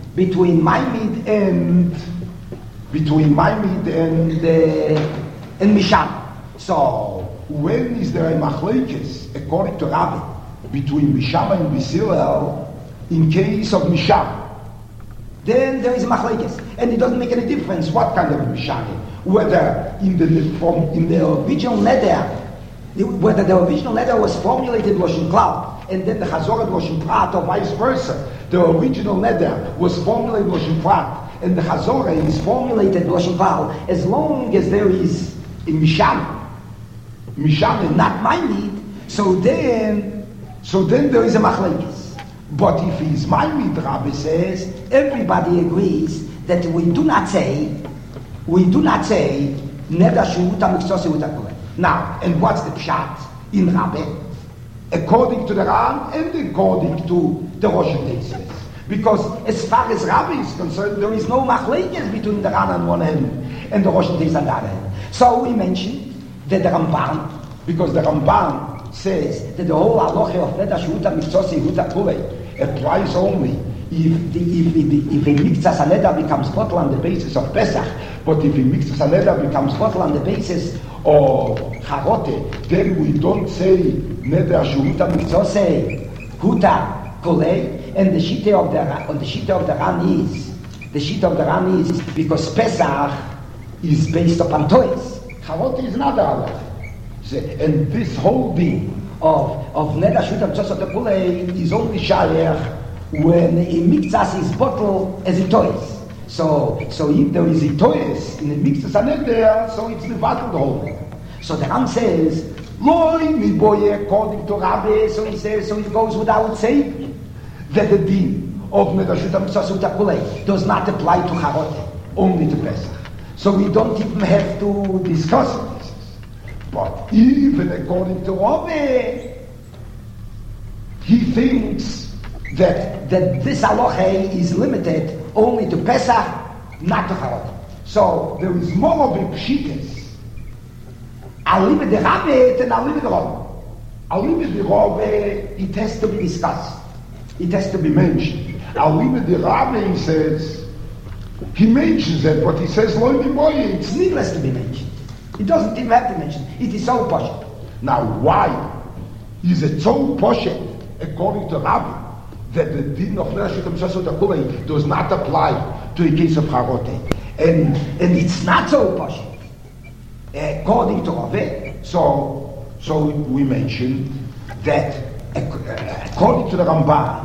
and Mishan. So when is there a machlekes according to Rabbi between Misham and Bisilel in case of Misham? Then there is a machlekes, and it doesn't make any difference what kind of Misham, whether in the original neder, whether the original neder was formulated Loshen Klal, and then the Chazorah Loshen Prat, or vice versa. The original neder was formulated Loshen Prat, and the Chazorah is formulated Loshen Klal, as long as there is a Misham and not my need, so then there is a machlekes. But if he is my need, Rabbi says, everybody agrees that we do not say neder shehuta miktzah shehuta koleh. Now, and what's the pshat in Rabbi? According to the Ram and according to the Rosh Hashanah. Because as far as Rabbi is concerned, there is no machlekes between the Ram on one hand and the Rosh Hashanah on the other hand. So we mentioned that the Ramban, because the Ramban says that the whole halacha of neder shehuta miktzah shehuta koleh applies only if a miktzah saneda becomes bottle on the basis of Pesach, but if a miktzah saneda becomes bottle on the basis of charote, then we don't say neder shehuta miktzah shehuta koleh. And the shita of the Ran is because Pesach is based upon toys. Charote is not a halacha. And this whole thing of neder shehuta miktzah koleh is only shayach when a miktzah is bottled as a toys. So if there is a toys in a miktzah neder, so it's the bottled whole. So the Ram says, Loi mi boye according to Rabbi, so he says, so it goes without saying that the din of neder shehuta miktzah shehuta koleh does not apply to charote, only to Pesach. So we don't even have to discuss it. But even according to Rabbi, he thinks that this halacha is limited only to Pesach, not to Charote. So there is more of a pshitas. I'll leave it the Rabbi and I'll leave it the Rabbi. I'll leave it the Rabbi, it has to be discussed. It has to be mentioned. I'll leave it the Rabbi, he says, he mentions it, but he says, it's needless to be mentioned. It doesn't even have to mention. It is so poshut. Now, why is it so poshut, according to Rabbi, that the din of neder shehuta miktzah shehuta koleh does not apply to a case of charote? And it's not so poshut, according to Rabbi. So we mentioned that according to the Ramban,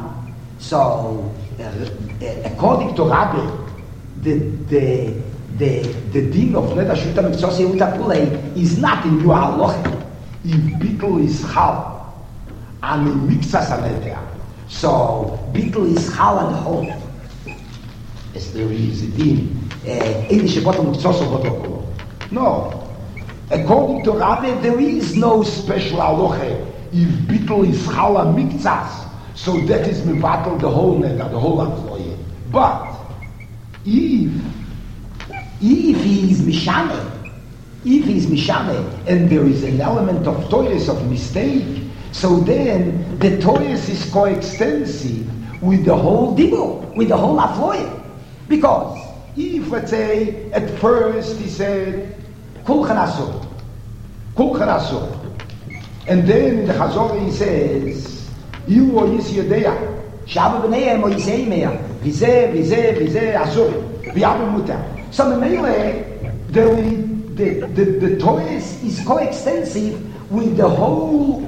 according to Rabbi, the din of neder shehuta miktzah shehuta koleh is not in your halacha if bittul is chal on a miktzah saneder. So bittul is chal on the whole. As there is a din, any shebotam miktzah shehuta koleh. No, according to Rabbi, there is no special halacha if bittul is chal on miktzahs. So that is mevatel the whole neder, the whole halacha. But if he is mishane, and there is an element of toys of mistake, so then the toys is coextensive with the whole dibur, with the whole afloye. Because if, let's say, at first he said, kulchan asur, and then in the Chazorah he says, you or yis yedea, shaba b'neihem or yiseimeya, vizeh, asur, v'yabim mutar. So the toys is coextensive with the whole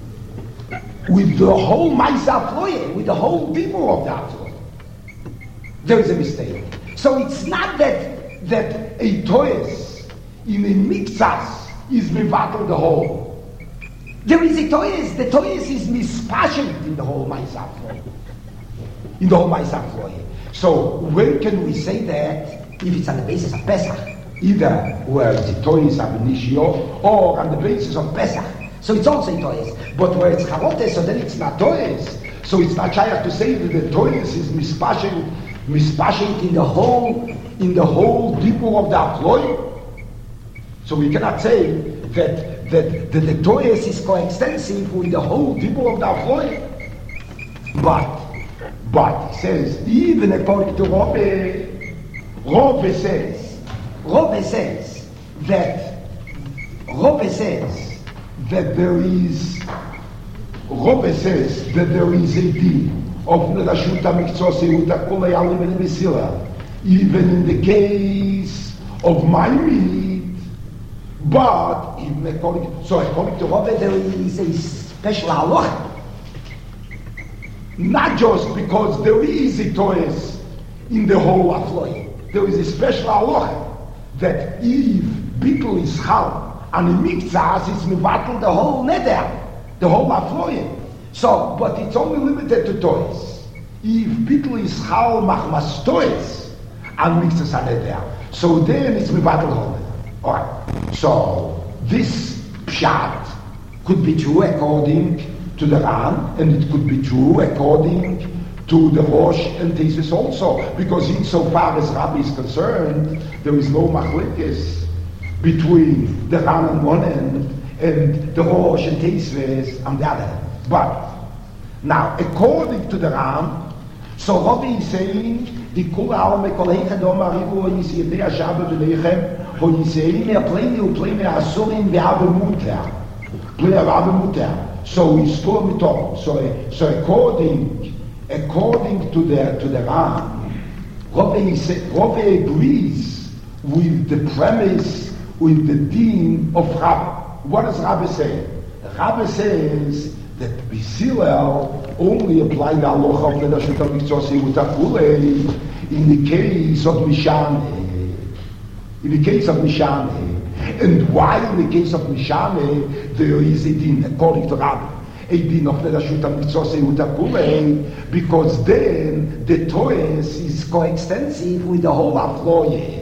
Maisa Afloye, with the whole people of the Afloye. There is a mistake. So it's not that a toys in a mixas is mevatel the whole. There is a toys. The toys is mispassioned in the whole Maisa Afloye. So when can we say that if it's on the basis of Pesach, either where the toys of Nishio or on the basis of Pesach. so it's also toys. But where it's charotes, so then it's not toys. So it's not shaykh to say that the toys is mispashing in the whole dibur of the Afloi. So we cannot say that the toys is coextensive with the whole dibur of the Afloi. But he says, even according to Rove says that there is a deal of Nerashut HaMiktzos Yehuda Kulei Alim and Mesila, even in the case of Maimid, but even according to Rove, there is a special halacha. Not just because there is a toes in the whole Afloi. There is a special halacha that if Bittul is Chal and in Miktzas is Mevatel the whole Neder, the whole Afloi. So, but it's only limited to toes. If Bittul is Chal Machmas toes and Miktzas and Neder, so then it's Mevatel the whole Neder. Alright, so this Pshat could be true according to the Ran, and it could be true according to the Rosh and Tesis also, because insofar as Rabbi is concerned, there is no machlekes between the Ran on one end and the Rosh and Tesis on the other end. But now, according to the Ran, so Rabbi is saying, the Kula Alme Kolecha Doma Rivu Yisiyete Ashabe V'Lechem Ho Yisei Me Pleni Upleni Asurim Ve'ave Muter Pleni Ve'ave Muter. So we store it all. So according to the Ran, Rove agrees with the premise, with the deen of Rabbi. What does Rabbi say? Rabbi says that B'Silel only applied the halacha of the Nerashut HaMiktzos Yehuda Kulei in the case of Mishane. And why in the case of Mishane there is a din, according to Rabbi, a din of the Nerashut HaMiktzos Yehuda Kulei, because then the toes is coextensive with the whole Afloi.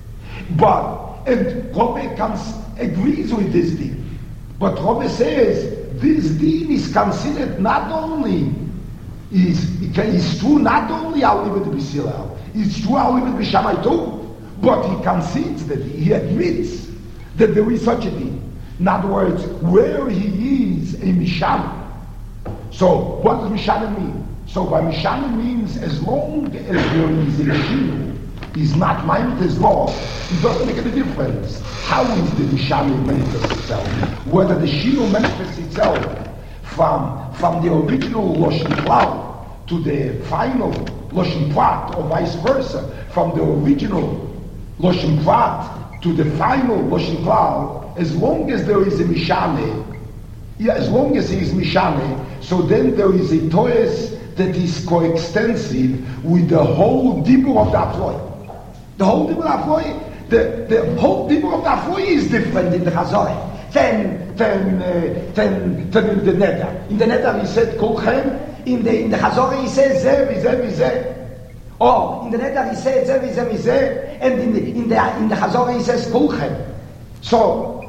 And Rove agrees with this din. But Rove says this din is considered not only is true not only Alivet B'Silel, it's true Alivet B'Shamai too. But he concedes that he admits that there is such a thing. In other words, where he is a Mishana. So, what does Mishana mean? So, by Mishana means as long as there is a Shinu, is not minded as law, it doesn't make any difference. How is the Mishana manifest itself? Whether the Shinu manifests itself from the original Loshen Cloud to the final Loshen Prat, or vice versa, from the original Loshen Prat to the final Loshen Klal, as long as there is a Mishane, as long as there is Mishane, so then there is a Toes that is coextensive with the whole Dibur of the Afloi. The whole Dibur of the Afloi, the whole Dibur of the Afloi is different in the Chazorah than in the Neder. In the Neder he said Kulchem, in the Chazorah he says Zeh, Vizeh, Vizeh. Or in the Neder he says Zeh, Vizeh, Vizeh. And in the Chazorah he says Kulchem. So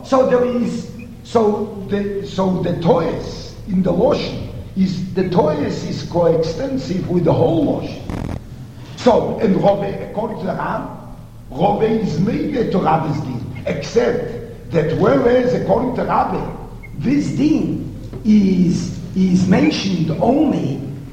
the toes in the Loshen the toes is coextensive with the whole Loshen. So, and Rove, according to the Ram, Rove is made to Rabbi's din, except that whereas according to Rabbi, this din is mentioned only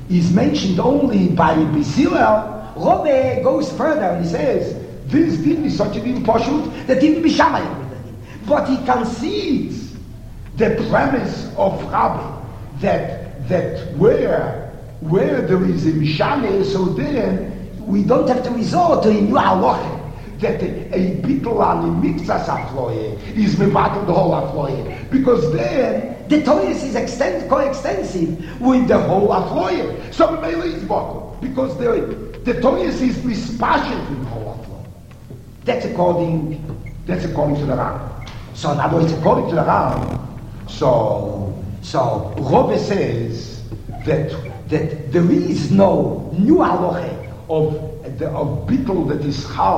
by B'Silel, Rove goes further and he says, this din is such a din pashut that even Bishamai agreed with it. But he concedes the premise of Rabbi that where there is a Mishane, so then we don't have to resort to a new halacha that a bittul and a miktzas afloye is mevatel the whole afloye, because then the toyes is coextensive with the whole afloye. So Mele is bottled because the toyes is mispashed with the whole afloye. That's according to the Ram. So in other words, according to the Ram, so Rove says that there is no new halacha of bittul that is chal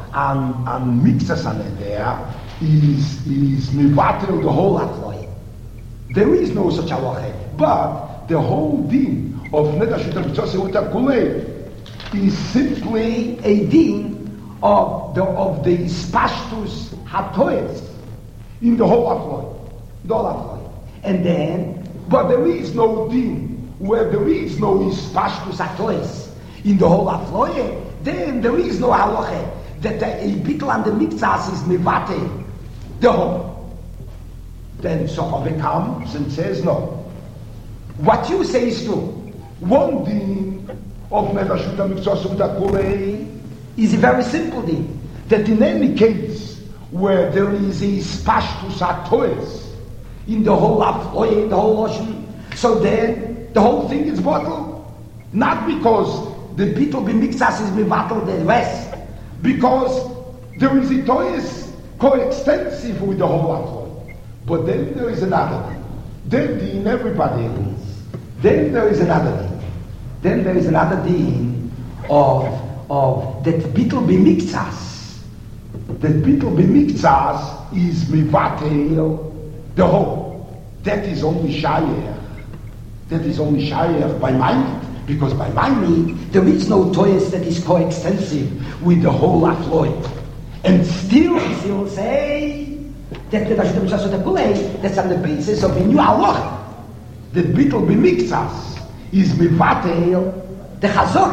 and mixes on it there is mivatel the whole halacha. There is no such halacha, but the whole din of nedashut mitzvos uta kulei is simply a din of the spashtus hatoyes in the whole halacha. And then, but there is no din where there is no spashtus hatoyes in the whole halacha. Then there is no halacha that a bittul and the mikzas is mivate the whole. Then Sochove comes and says no. What you say is true. One din of Nedashut HaMikzos Kulei is a very simple din. That in any case where there is a spashtus hatoyes in the whole afloye, in the whole ocean, so then the whole thing is bottled. Not because the bittul b'mikzas is mivatel the rest, because there is a toyes coextensive with the whole afloye. But then there is another thing. Then din everybody agrees. Then there is another thing. Then there is another din of that bittul b'mikzas. That bittul b'mikzas is mivatel the whole. That is only shayach. That is only shayach by my need. Because by my need, there is no toyes that is coextensive with the whole afloy. And still, he will say that that's on the basis of the new halacha. The bittul b'mikzas is mivatel the chazor,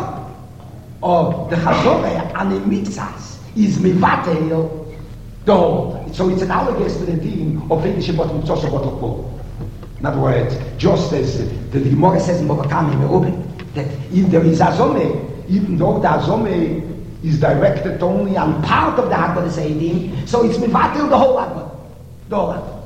or the chazor and the mikzas is mivatel the whole. So it's analogous to the din of Eidish bottom tzos bottle kol. In other words, just as the Gemara says in Bavakam Merubin, that if there is azome, even though the azome is directed only on part of the Haggadah Seidim, so it's mivatel the whole Haggadah. The whole Haggadah.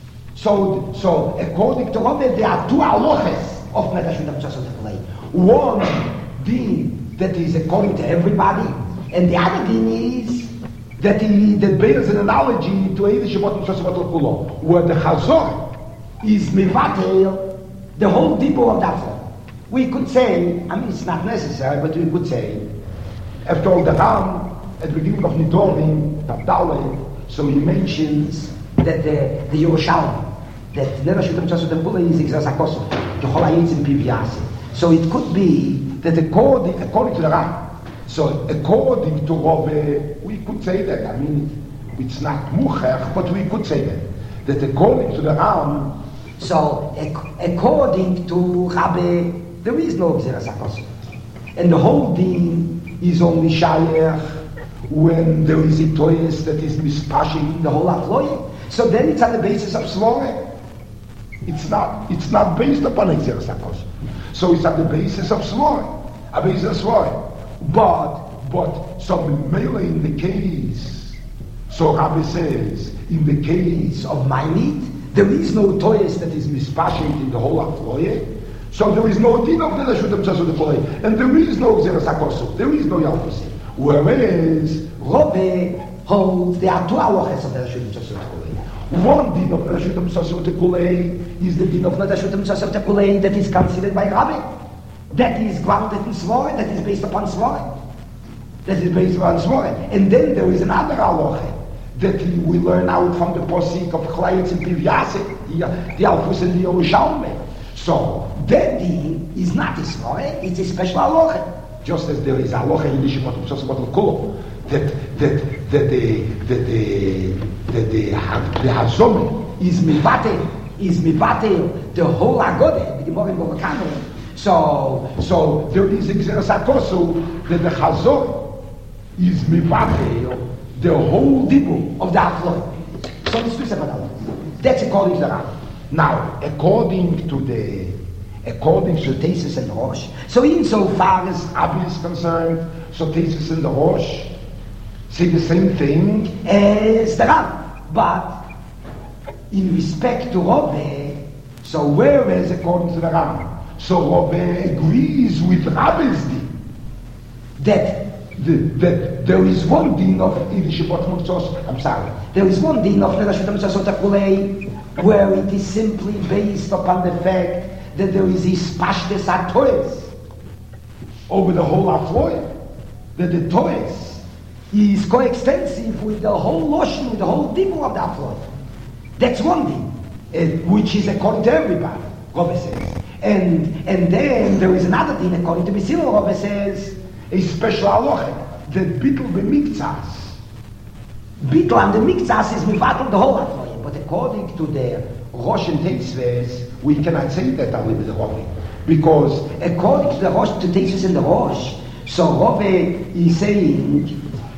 So according to Rabbi, there are two halachas of Nedashut HaMikzos Kulei. One din that is according to everybody, and the other din is that bears an analogy to Eidish Bottom Shosabot Kulo, where the Chazor is mivatel the whole dibur of that form. We could say, I mean it's not necessary, but we could say, after all the Ram, at the beginning of Nidorim, Tabdale, so he mentions that the Yerushalmi, that Nedashut HaMikzos Kulei is Exas HaKosov, the whole Ayetz in Pivyasi. So it could be that according to the Ram, so according to Rove, we could say that, I mean, it's not Mucher, but we could say that according to the Ram, so according to Rabbi, there is no Exas HaKosov. And the whole din is only shayach when there is a toyes that is mispashing the whole afloye. So then it's on the basis of svore. It's not based upon Exas HaKosov. So it's on the basis of svore, a basis of svore. But so mainly in the case, so Rabbi says, in the case of my need, there is no toyes that is mispashing in the whole afloye. So there is no din of the Nedashut HaMikzos Kulei, and there is no Exas HaKosov. There is no Yalfusi. Whereas Rabbi holds there are two halachas of the Nedashut HaMikzos Kulei. One din of Nedashut HaMikzos Kulei is the din of Nedashut HaMikzos Kulei that is considered by Rabbi. That is grounded in Svore, that is based upon Svore. And then there is another halacha that we learn out from the posik of Chlayetz and Pivyasi, the Alfus and the Yerushalmi. So that din is not a Svore, it's a special halacha. Just as there is a halacha in Yeshivat B'Shosabot Kol, that the Hazom is mivatel the whole Agodah, the Gemara in Bavakam. So there is Exas HaKosov that the Chazor is mivatel the whole dibur of the afloy. So it's two separate halachas. That's according to the Ram. Now, according to Tesis and the Rosh, so insofar as Abi is concerned, so Tesis and the Rosh say the same thing as the Ram. But in respect to Rabbi, so whereas according to the Ram, so Rabbi agrees with Rabbi's din that there is one din of Eidish Bottom Tzos. There is one din of Nedashut HaMikzos Kulei where it is simply based upon the fact that there is this pashtes hatoyes over the whole afloy, that the toyes is coextensive with the whole lotion, with the whole dibur of the afloy. That's one thing, which is according to everybody, Rove says. And then there is another thing, according to Mesillah, Rove says, a special halacha, that bittul b'miktzas. Bittul and the miktzas is mivatul the whole afloy. But according to the Rosh and Teisves, we cannot say that Ali with the Rove. Because according to the Rosh, to Teisves and the Rosh, so Rove is saying,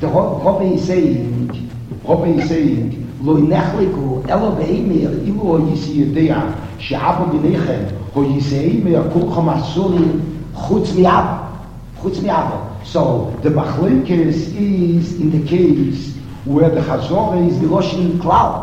lo inechliku elo be'emir ilu o yisi yedea she'abu b'nechem ho yisi emir kulchom asurim chutz mi'abo. So the machlekes is in the case where the chazorah is b'loshin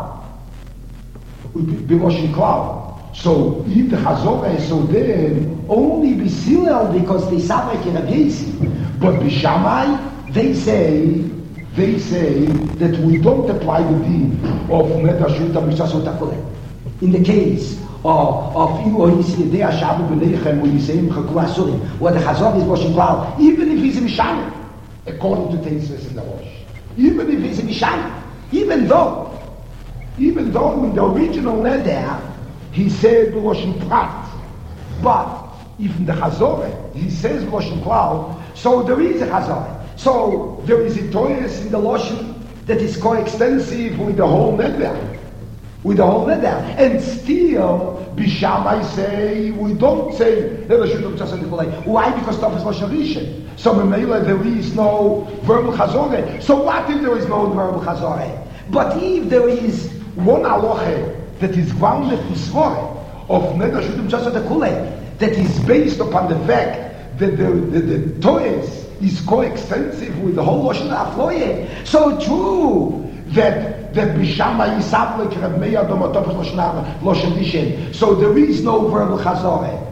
klal. So if the chazorah is so then only b'silel because they sabrek in Rabbi Yisi. But b'shamai they say that we don't apply the deen of Medrashut Amishasot HaKoleh. In the case of Ilu Yisiyadei Shabu B'neichem or Yisayim Chakul Asurim, where the Chazor is Boshim Klal, even if he's a Mishanim, according to Teisves in the Rosh, even if he's a Mishanim, even though in the original neder he said Boshim Prat, but if in the Chazor he says Boshim Klal, so there is a Chazor. So there is a toys in the lotion that is coextensive with the whole nether. And still, Bishamai say, we don't say, why? Because Tov is Lashon Rishon. So Memela, there is no verbal chazoreh. So what if there is no verbal chazoreh? But if there is one aloche that is grounded in Svoreh of Neder Shudim Chasot HaKoleh, that is based upon the fact that the toys is coextensive with the whole Lashon HaAfloye. So true that Bishama Yisavlik Reb Meir Domatopos Lashon Rishon. So there is no verbal chazoreh.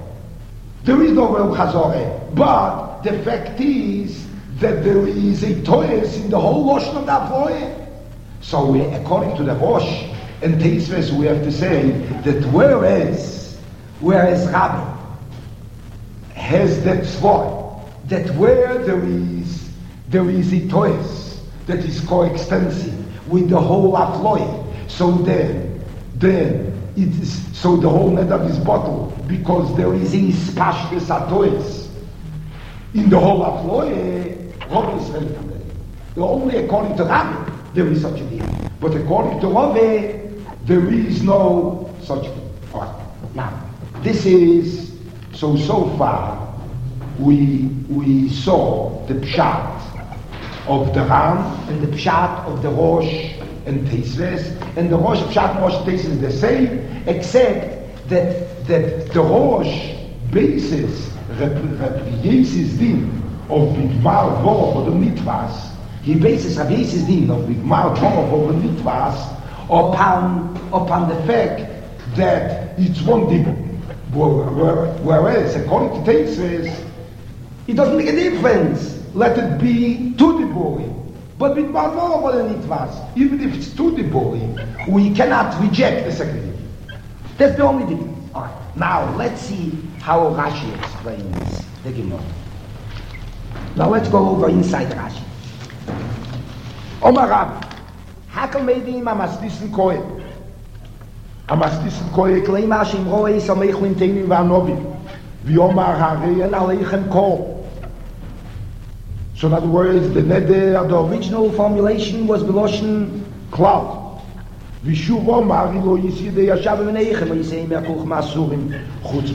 But the fact is that there is a toys in the whole Lashon of the Afloye. So according to the Rosh and Teisves, we have to say that whereas Rabbi has that svor, that where there is a toys that is coextensive with the whole afloy, so then it is so the whole neder is bottled because there is a spashtes atoys in the whole afloy. Rove is relevant. Only according to Rabbi there is such a thing, but according to Rove there is no such thing. All right. Now this is so far. We saw the pshat of the Ram and the pshat of the Rosh and Teisves, and the Rosh pshat and Rosh Teisves is the same, except that the Rosh bases Rabbi Yisi's din of Bigmar Vorov or the Mitvas. He bases Rabbi Yisi's din of Bigmar Vorov or the Mitvas upon the fact that it's one dibur, whereas according to Teisves it doesn't make a difference. Let it be two diburim. But with Barvor and Nitvas, even if it's two diburim, we cannot reject the second dibur. That's the only difference. All right. Now let's see how Rashi explains the Gemara. Now let's go over inside Rashi. Omar Rab, Hakel Meidim Amasdisen Kohen. Amasdisen Kohen Kleima Shim Roe Samechlin Teinim Vanovim. V'yomar Hareyan Aleichem Kol. So in other words, the neder, the original formulation was B'loshen Klal. V'shuv Omar Ilo Yisidei Yashav V'neichem Yisei Me'akuch Ma'asurim Chutz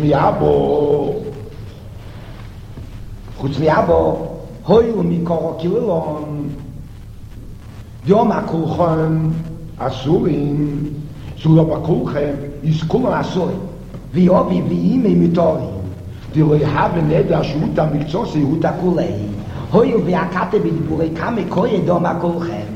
Mi'abo Hoyu Mikoro Kililon Yom HaKulchem Asurim Sulab HaKulchem is Kulan Asurim V'yovi V'yimei Mitorim Diloi Have Neder Shuta Miktzose Yehuta Kulei Hoyu V'yakate B'diburei Kame Koye Dom HaKulchem.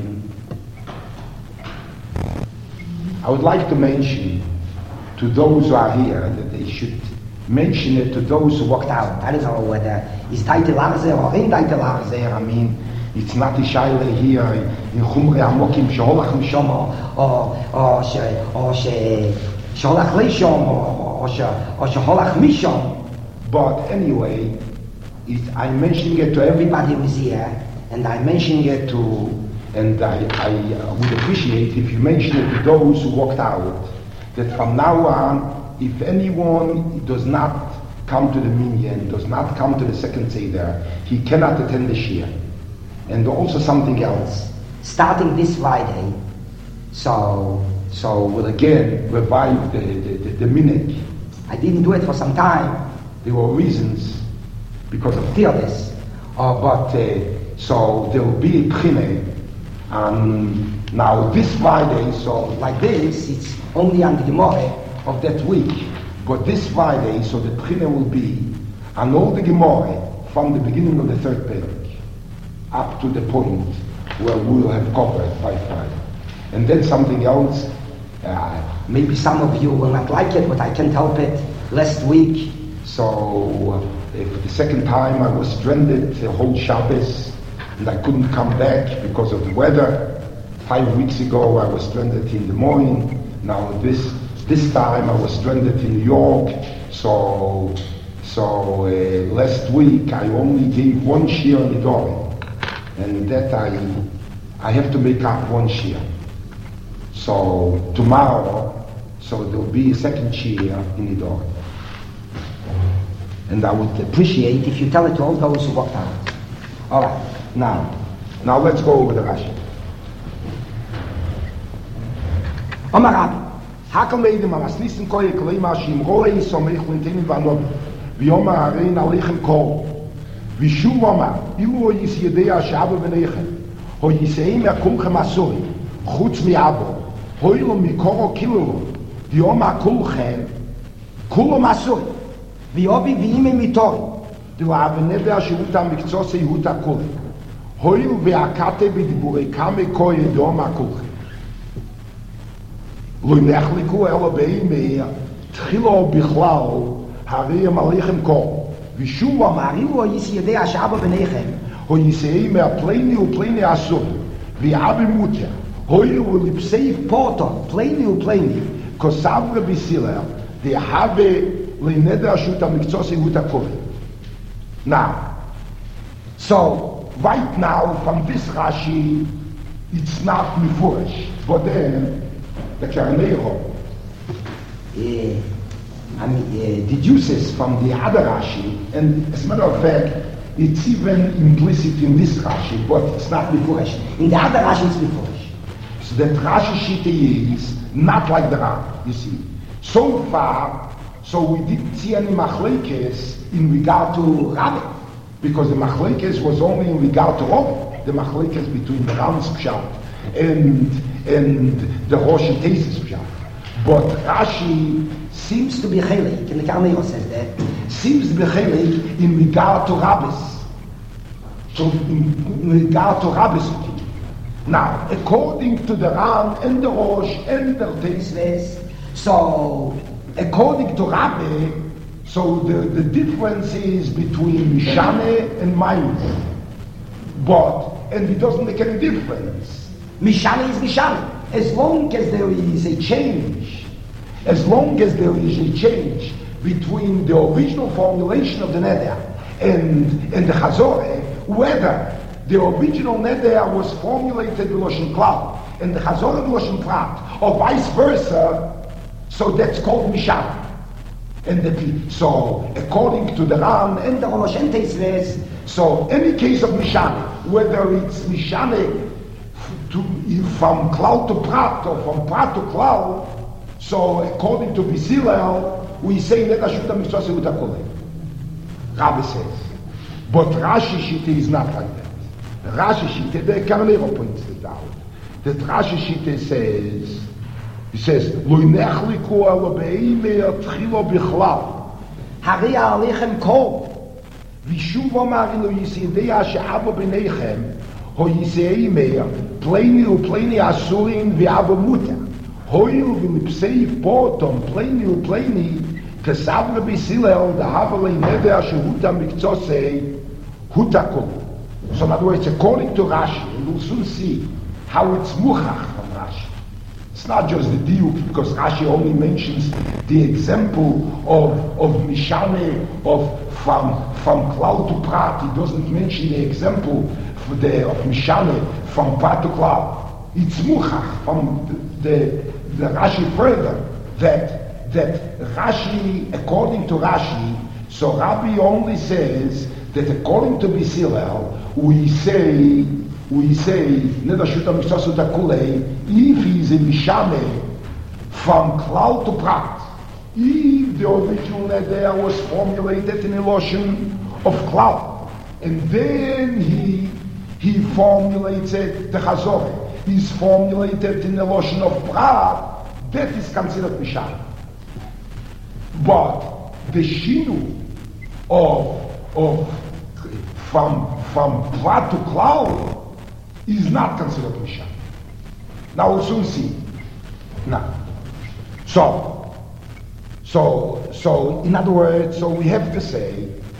I would like to mention to those who are here that they should mention it to those who walked out. I don't know whether it's Taitel Arzer or in Taitel Arzer. I mean, it's not a shaila here in Chumrei Amokim Sheholach Mishom or Sheholach Leishom or Sheholach Mishom. But anyway, I'm mentioning it to everybody who is here, and I'm mentioning it to And I would appreciate if you mention it to those who walked out, that from now on, if anyone does not come to the minyan, does not come to the second seder, he cannot attend the shir. And also something else. Starting this Friday, so we'll again revive the minhag. I didn't do it for some time. There were reasons because of Theodes. So there will be a pchine. Now this Friday, so Like this, it's only on the Gemara. of that week, but this Friday, so the pchine will be on all the Gemara from the beginning of the third page up to the point where we will have covered by Friday. And then something else. Maybe some of you will not like it, but I can't help it. Last week, So the second time I was stranded the whole Shabbos and I couldn't come back because of the weather. 5 weeks ago I was stranded in Des Moines. Now this time I was stranded in New York. So last week I only gave one shir in Nidorim, and that I have to make up one shir. So tomorrow, so there will be a second shir in Nidorim. And I would appreciate if you tell it to all those who walked out. All right, now let's go over the Rashi. Omar Rabbi, Hakel meidem am aslissen koye kleima shim roe somech lintenen vanob. Vi omar arein alechem kol. Vi shuv omar, ilu is yedea shabe benechem. Ho yiseim yakumchem asoi. Chutz mi abo. Hoilo mikoro kilolo. Vi omar kulchem. Kulom asoi. wie obi wie ime mitor. Du habe nebe shivuta miktsose yuta kol. Hoil ve akate bidibure kame koye doma kulchem. Lo nechliku elo beime tchilo bichlal הרי המלאכים כל, ושוב אמרים לו יש ידע שעבה בניכם, הוא יסעי מהפלני ופלני אסור, ויעבי מותר, הוי ולפסי פורטון, פלני ופלני, כוסב רבי סילר, דהבה לנדר שו"ת המקצוע סיבות הכל. Now, so, right now, from this Rashi, it's not mifurish, but then, the Karneiho, deduces from the other Rashi, and as a matter of fact, it's even implicit in this Rashi, but it's not Mefurish. In the other Rashi, it's Mefurish. So that Rashi Shita is not like the Ram, you see. So far, so we didn't see any machlekes in regard to Rabbi, because the machlekes was only in regard to Rabbi, the machlekes between the Ram's Pshat and the Rosh Tesis Pshat. But Rashi seems to be chelik, and the Karneiho says that. Seems to be chelik in regard to rabbis. So in regard to rabbis. Now, according to the Ram and the Rosh and the Tesis, so according to Rabbi, so the difference is between Mishane and Maimon. And it doesn't make any difference. Mishane is Mishane. As long as there is a change, between the original formulation of the neder and the Chazoreh, whether the original neder was formulated with Loshen Klal and the Chazoreh with Loshen Prat, or vice versa, so that's called Mishane. So according to the Ram and the Rosh Teis, so any case of Mishane, whether it's Mishane from Klal to Prat or from Prat to Klal, so according to Bisilel, we say that Ashuta Mitzvah Seuta Kolei. Rabbi says. But Rashi Shita is not like that. Rashi Shita, the Karneiho points it out. That Rashi Shita says, Lo nechliku ala be'ime atchilo bichlal. Hari alechem kol. Vishuv omar ilo yisidea she'abo b'neichem, ho yisei meir, pleni upleni asurin ve'abo muta. Hoil v'lipsei portom, pleni upleni, kesavre b'silel, dahavalei neder shehuta miktsosei, hutakol. So in other words, according to Rashi, and we'll soon see how it's muchach from Rashi. It's not just the diuk, because Rashi only mentions the example of Mishane, from Klal to Prat. He doesn't mention the example Mishane from Prat to Klal. It's Muchach from the Rashi further that Rashi, according to Rashi, so Rabbi only says that according to Bishilel, we say Nedashuta Mishasuta Kulei, if he's a Mishane from Klal to Prat, if the original neder was formulated in a lotion of Klal, and then he formulates it, the Chazorah is formulated in the lotion of Prat, that is considered Mishane. But the Shinu from Prat to Klal is not considered Mishane. Now we'll soon see. Now, so in other words, so we have to say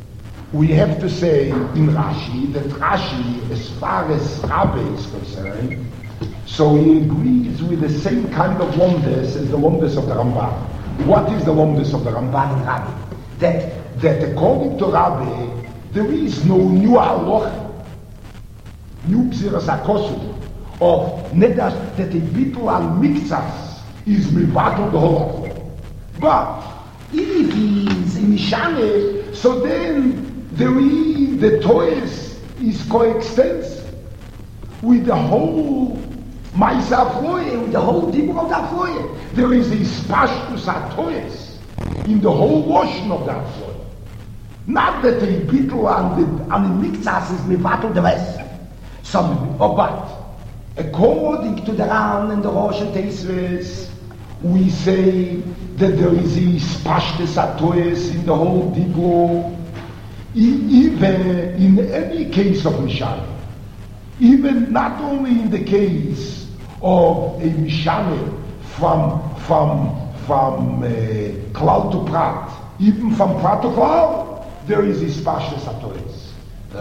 in Rashi that Rashi, as far as Rabbi is concerned, so he agrees with the same kind of lomdes as the lomdes of the Ramban. What is the lomdes of the Ramban in Rabbi? That according to Rabbi, there is no new halacha, new gzeras hakosu of nedas that a bittul al mikzas is mivatul the whole. But if he is in Mishane, so then the toys is coextensive with the whole Maisa Afloye, with the whole Dibur of the Afloye. There is a spashtus atoyes in the whole washing of the Afloye. Not that a bittul on the mikzas is mivatul the rest. But according to the Ran and the Rosh and Teisves, we say that there is a spashtus atoyes in the whole Dibur, even in any case of Mishane, even not only in the case of a Mishane from Klal to Prat, even from Prat to Klal, there is a spashtus atoyes.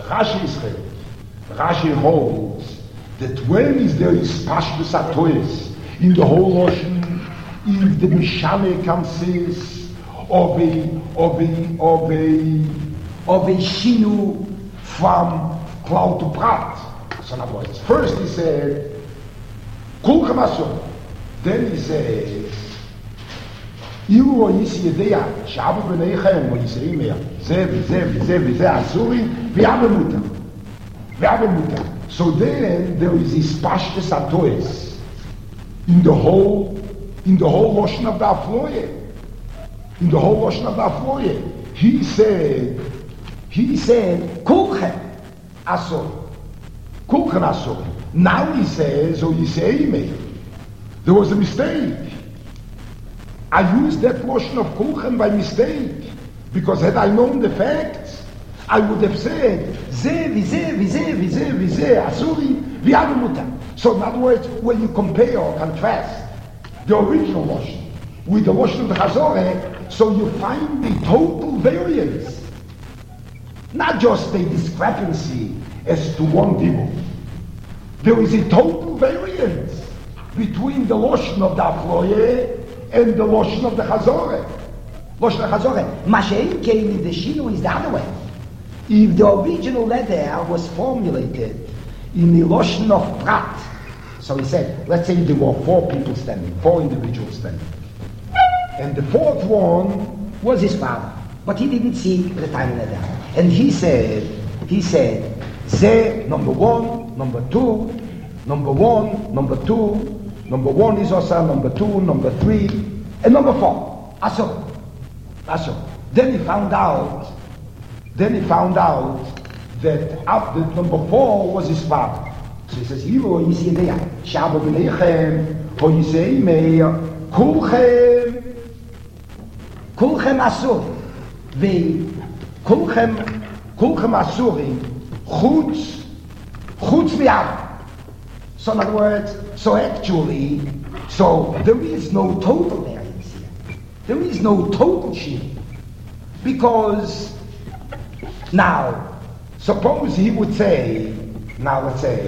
Rashi holds that when is there is spashtus atoyes in the whole ocean, if the Mishane consists of a shinu from Klal to Prat. So in other words, first he said Kulchem Asur, then he says Ilu o Yisi Yedea Shabu B'neichem o Yisrael Meir Ze Asurim V'Yabemuta. So then there is this spashtus atoyes in the whole Loshen of the Afloye. In the whole Loshen of the Afloye, he said Kulchem Asur. Now he says, or Yisrael, there was a mistake. I used that portion of Kulchem by mistake, because had I known the facts, I would have said, Asuri, V'Yabemuta. So in other words, when you compare or contrast the original Loshen with the Loshen of the Chazorah, so you find the total variance. Not just a discrepancy as to one dibur. There is a total variance between the Loshen of the Afloye and the Loshen of the Chazorah. Loshen of the Chazorah. Mashen came in the Shinu is the other way. If the original letter was formulated in the Loshen of Prat, so he said, let's say there were 4 people standing, 4 individuals standing, and the 4th one was his father, but he didn't see the time letter. And he said, Ze, number 1, number 2, number 1, number 2, number 1 is Osa, number 2, number 3, and number 4. Asur. Then he found out that after number 4 was his father. So he says, Ilu Yisi Yedea, Shabu B'neichem, Ho Yisrael Meir, Kulchem Asur, Kulchem Asurim, Chutz V'Yam. So in other words, so actually, so there is no total variance here. There is no total shift. Because now, suppose he would say, now let's say,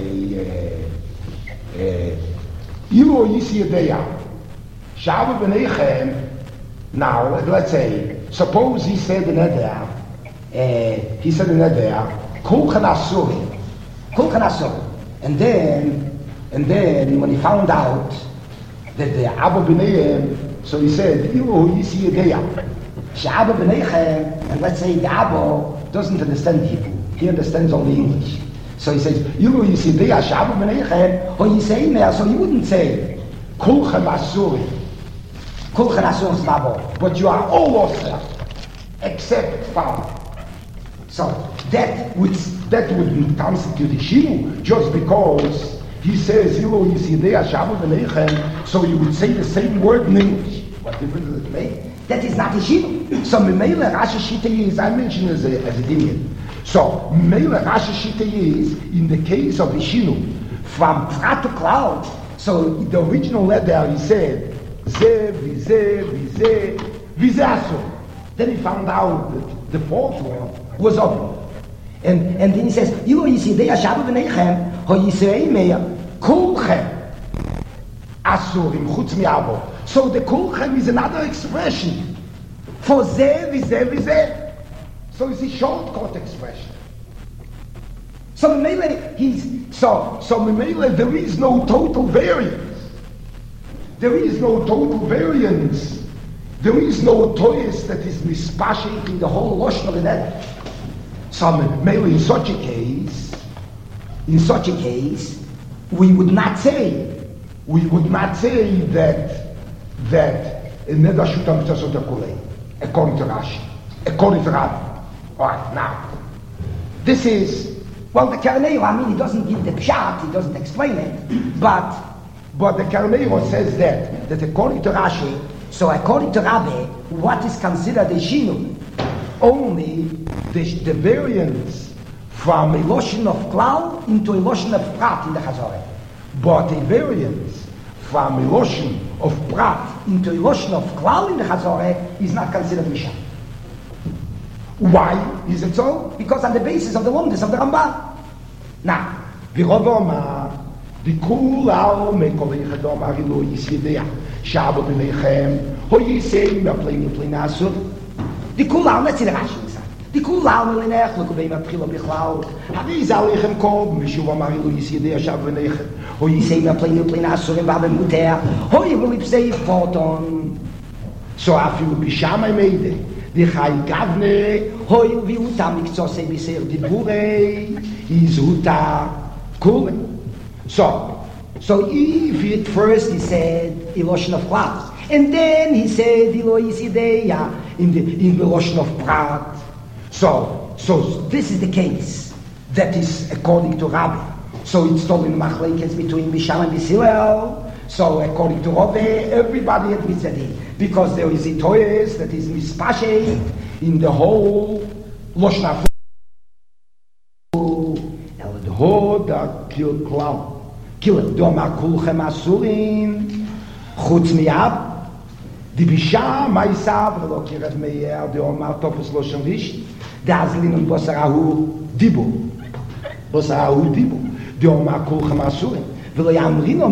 Ilu Yisi Yedea, Shavu B'neichem, now let's say, suppose he said in Eder, Kulchem Asurim, Kulchen Asur. And then when he found out that the Abba B'neihem, so he said, Ilu Yisi Yedeya. Abba B'neichem, and let's say the Abba doesn't understand Hebrew. He understands only English. So he says, Ilu Yisi Yedeya, Abba B'neichem, or you say mehr, so you wouldn't say, Kulchen Asuri. Kulchen Asur is Mabo. But you are all Osir, except Father. So that would constitute the Shinu, just because he says, Ilu Yisi Yedeya, Abba B'neichem, so you would say the same word in English. What difference does it make? That is not a Shinu. So Memele Rashi Shita is, I mentioned as a Dimian. So Memele Rashi Shita is, in the case of the Shinu, from Prat to Cloud, so the original letter he said, Ze, Vize, Vize, Vizasu. Then he found out that the fourth one was open. And then he says, Ilu Yisidei Ashabu V'neichem, Ho Yisrei Meir, Kulchem, Asurim, Chutz Mi'abo. So the Kulchem is another expression for Ze, Vize, Vize. So it's a shortcut expression. So Memele, there is no total variance. There is no total variance. There is no toys that is mispashing in the whole Lashon of the net. So Memele, in such a case, we would not say that Neda Shutam Mitzvot HaKolei, according to Rashi, according to Rabbi. All right, now, this is, well, the Karneiro, he doesn't give the pshat, he doesn't explain it, but the Karneiro says that according to Rashi, so according to Rabbi, what is considered a Shinu? Only the variance from a Loshin of Klal into a Loshin of Prat in the Chazorah. But a variance from a Loshin of Prat into a Loshin of Klal in the Chazorah is not considered Mishan. Why is it so? Because on the basis of the Lomdus of the Ramban. Now, V'Rovoma, V'Kulau Mekolei Chadom Arilu Yisidea, Shabo B'Neichem, Ho Yisei Me'Pleinu Pleinasur. V'Kulau, let's see the Rashi inside. V'Kulau Me'Linech, L'Kubei Me'Pchilo B'Chlau, Haviz Alechem Kob, Mishuvam Arilu Yisidea, Shabo B'Neichem, Ho Yisei Me'Pleinu Pleinasur, V'Avem Muter, Ho Yivulipsei Foton. So Afilu B'Shamai Meidei, the Chai Gavne, Hoy Viuta Mikzose Biser Dibure, Izuta Kule. So if at first he said Iloshin of Prat, and then he said Ilo Yisideya in the Loshin of Prat. So this is the case that is according to Rabbi. So it's told in Machlekes between Mishal and Bishilel. So according to Rabbi, everybody admits that because there is a toys that is mispashe in the whole Loshen HaFu. El Dho da Kil Klau. Kil Doma Kulchem Asurin. Chutz Mi'ab. Di Bisha Maisav. V'lo Kirev Meyer. Di Omar Topus Loshen Rish. Da Azlin Bosarahu Dibu. Bosarahu Dibu. Di Omar Kulchem Asurin. So it's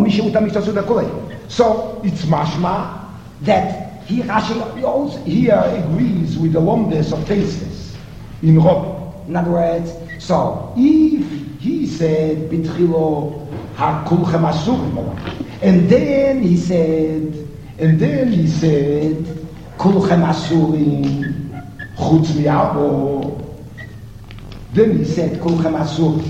mashma that Rashi here agrees with the Lomdes of Tesis in Rob. In other words, so if he said Bitchilo HaKulchem Asurim, and then he said Kulchem Asurim Chutz Mi'abo, then he said Kulchem Asurim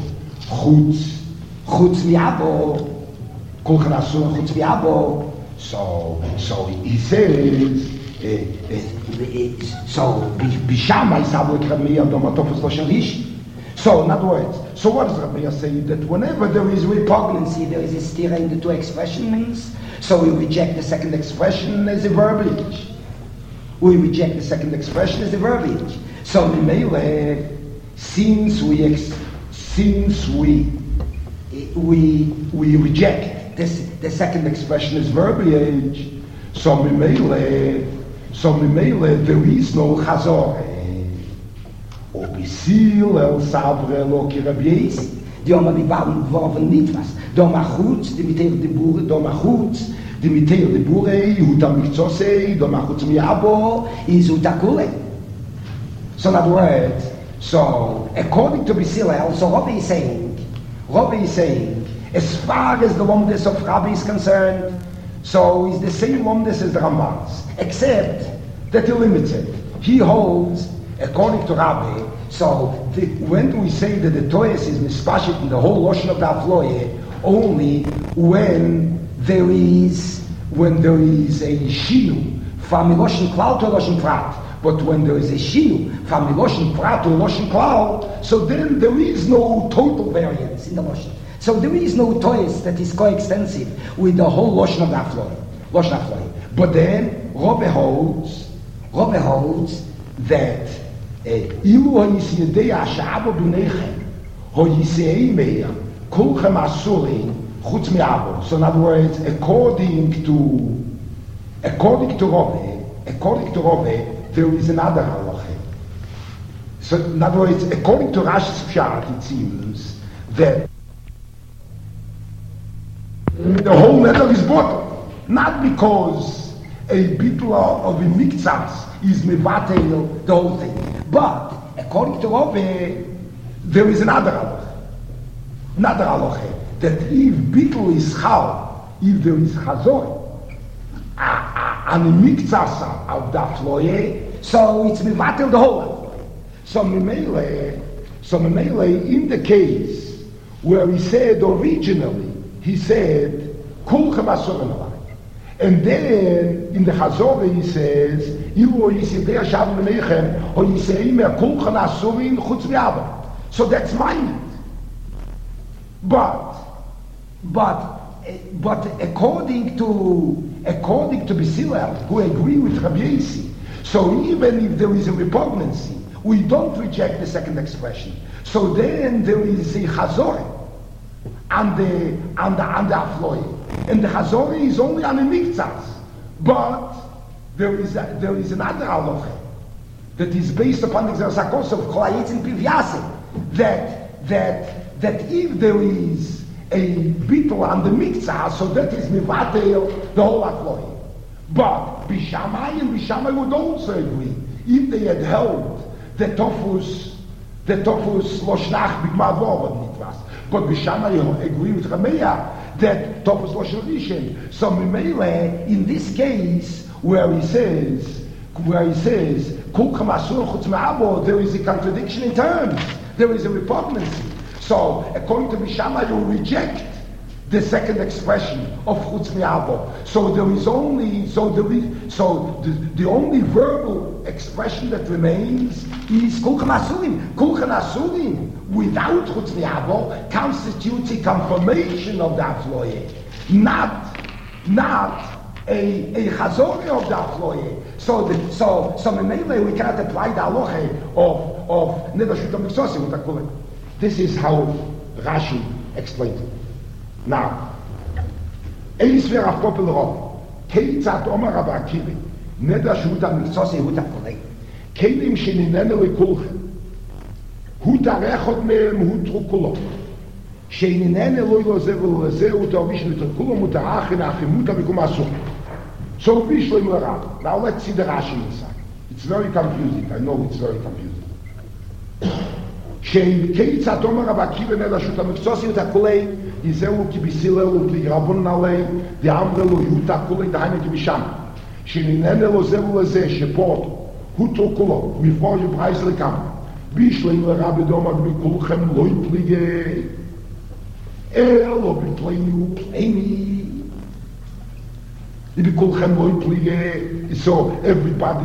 Chutz Mi'abo, Kulchem Asurim Chutz Mi'abo. So he says, Bishamai Sabu Ekramiyah Domatofus Loshen Rish. So in other words, so what does Rabbi say? That whenever there is repugnancy, there is a stira in the two expressions. So we reject the second expression as a verbiage. So Mimele, since we reject this, the second expression is verbiage. So Mimele, there is no Chazor. Obisil el Savre lo ki Rabbi Yesi. Die haben die Worten nicht was. Doma Chutz, die Miteir de Bure, Doma Chutz, die Miteir de Bure, Yehuta Mikzosei, Doma Chutz Miabo, Yehuta Kule. So in other words, so according to Bisil, so what is saying, Rabbi is saying, as far as the Lomdes of Rabbi is concerned, so it's the same Lomdes as the Ramban's, except that he limits it. He holds, according to Rabbi, so when we say that the Toyes is mispashit in the whole Loshen of the Afloye, only when there is a shinu from Loshen Klal to Loshen Prat. But when there is a shinu from Loshen Prat to Loshen Klal, so then there is no total variance in the Loshen. So there is no Toyes that is coextensive with the whole Loshen of the Afloye. But then Rabbi holds that Ilu ha-yisiyadei ha-sha'abo b'neichem ho-yisei meir kulchem asurin chutz mi'abo. So in other words, according to Rabbi, there is another halacha. So in other words, according to Rashi's Pshat, it seems that the whole matter is bottled, not because a bittul of a miktsas is mevatel the whole thing, but according to Rabbi, there is another halacha, that if bittul is chal, if there is chazor, and a miktsas of the afloye, so it's mevatel the whole afloye. So memele, in the case where he said originally, he said kulchem asurim alai. And then in the Chazorah he says, so that's mine. But according to B'Silel, who agree with Rabbi Yossi, so even if there is a repugnancy, we don't reject the second expression. So then there is a Chazorah and the Afloye. And the Chazorah is only on a miktsas. But there is another halacha that is based upon the Xeros of Kolayitz and Pivyase, that if there is a bittul on the miktsas, so that is mivatel the whole Afloye. But Bishamai would also agree, if they had held the Tofus Loshnach Bigmar Vorod Nitras. But Bishamai agree with Rameya that Topos Loshen Rishon. So Mimele, in this case, where he says, Kulchem Asur Chutz Me'abo, there is a contradiction in terms. There is a repugnancy. So, according to Bishamai, you reject the second expression of Chutz Me'abo. So there is only, the only verbal expression that remains is Kulchem Asurim. Kulchem Asurim, without Chutz Me'abo, constitutes a confirmation of the Afloye, not a Chazorah of the Afloye. So Memele, we cannot apply the halacha of Nedashut HaMiksosim, what I call it. This is how Rashi explains it. Now, Eis Verach Popel Rob, Keitzat Omar Rabbi Akiva, Nedashut HaMiksosim, what I call it. Kelim Sheninene Lekulchem, הוא תרחת מהם, הוא תרוקולו. שאיננה לא ילוזב ולזה, הוא תרביש לתרקולו, הוא תרחן האחימות המקום אסור. So, Bishloim L'Rab. Now let's see the Rashi inside. It's very confusing. I know it's very confusing. שכיצת אומר רב עקיבא נדשות המקצועסיות הכולי, יזהו כבסיללו כרבון עלי, דאמר לו יותה כולי, דהיינו כבשם. שאיננה לא זה ולזה, שפה הוא תרקולו, מפור שפרייס לכמה. בישלם לרבי דומר בכולכם לא יפליגה, אלו בפלני ופלני. בכולכם לא יפליגה, so everybody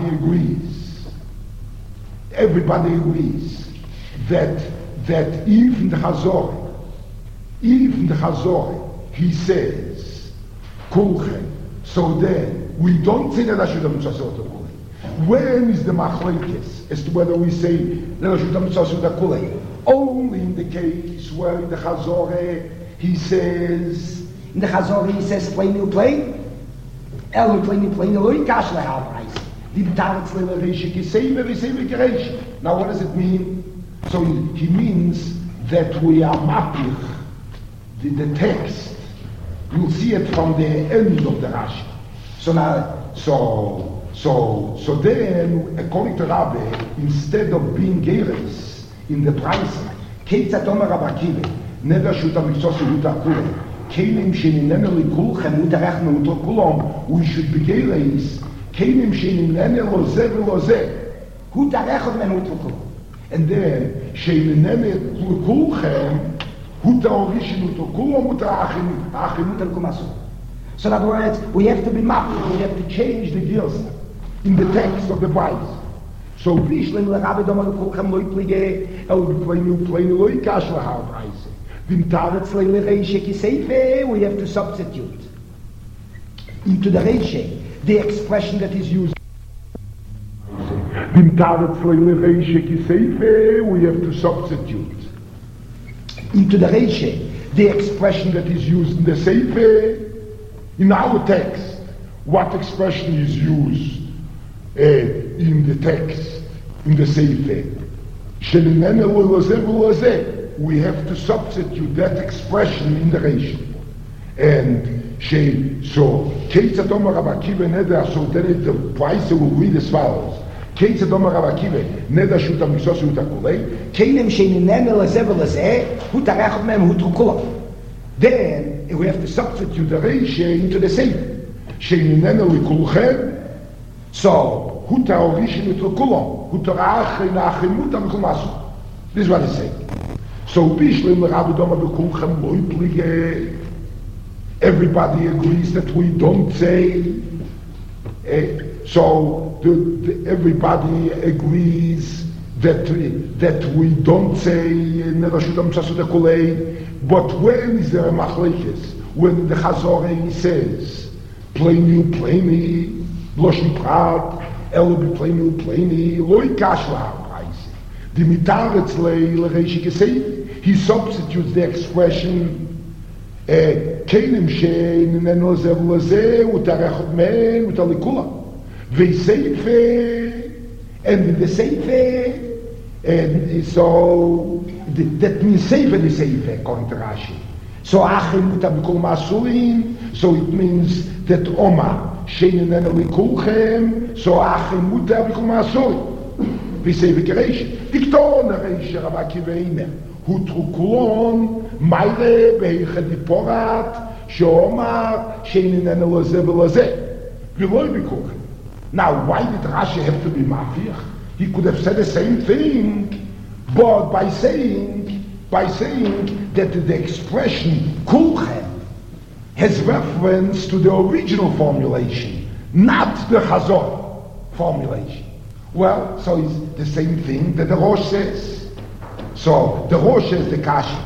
agrees that even the Chazorah, he says, kulchem, so then we don't say that I should have mitzvot. When is the machlekes as to whether we say only in the case where in the Chazorah he says plain new plain now what does it mean? So he means that we are mapping the text. You'll see it from the end of the Rashi. So then, according to Rabbi, instead of being Geres in the price, Keitzat Omer Rabbi Akiva, נדע שו"ת המקצוע שו"ת הכולם. keinem shenene li kulchem und rechnen und kulom we should be gereis keinem shenene lo ze lo ze gut rechnen men und kulom and then shenene li kulchem gut origen und kulom und achim und kumaso. So in other words, we have to be mapped, we have to change the gears in the text of the Bible. So bishlim le rabbi domal kulchem lo plige el plain lo ikash la har preise. We have to substitute into the Reishe the expression that is used. We have to substitute into the Reishe the expression that is used in the Sefer. In our text, what expression is used in the text, in the Sefer? We have to substitute that expression in the Reishe. And so, Ketzad Omer Rav Akiva Neder, so then the price will read as follows. Ketzad Omer Rav Akiva Neder Shut HaMiksos Shut HaKolei Keinem Sheininem Elazeh Velazeh Hu Tarechot Mem Hu Trukulah. Then we have to substitute the Reishe into the Sefer. Sheininem Likulchem. So, Hu Taorishin Trukulah Hu Tarachin Achimut HaMikumasu. This is what it's saying. So everybody agrees that we don't say. Everybody agrees that we don't say. But when is there a machlekes? When the Chazorah says plainly, loshen prat, elobi plainly, loy kashla. The mitaretz le'reishi gesei. He substitutes the expression keinem shein neno zev lezeh utarechot men utalikula ve'seife, and in the seife, and so that means seife the seife according to Rashi. So achim utabikul masulim, so it means that Omar shein neno likulchem, so achim utabikul masulim. We say Vikeresh, Victor Neresh Rav Akiva Eimer, Hu Trukulon, Meile Beiche Diporat, Sheomar, Sheinin Elazeh Velazeh. Veloy Bikuchen. Now, why did Rashi have to be mafia? He could have said the same thing, but by saying that the expression Kulchem has reference to the original formulation, not the Chazor formulation. Well, so it's the same thing that the Rosh says. So the Rosh says the Kashi.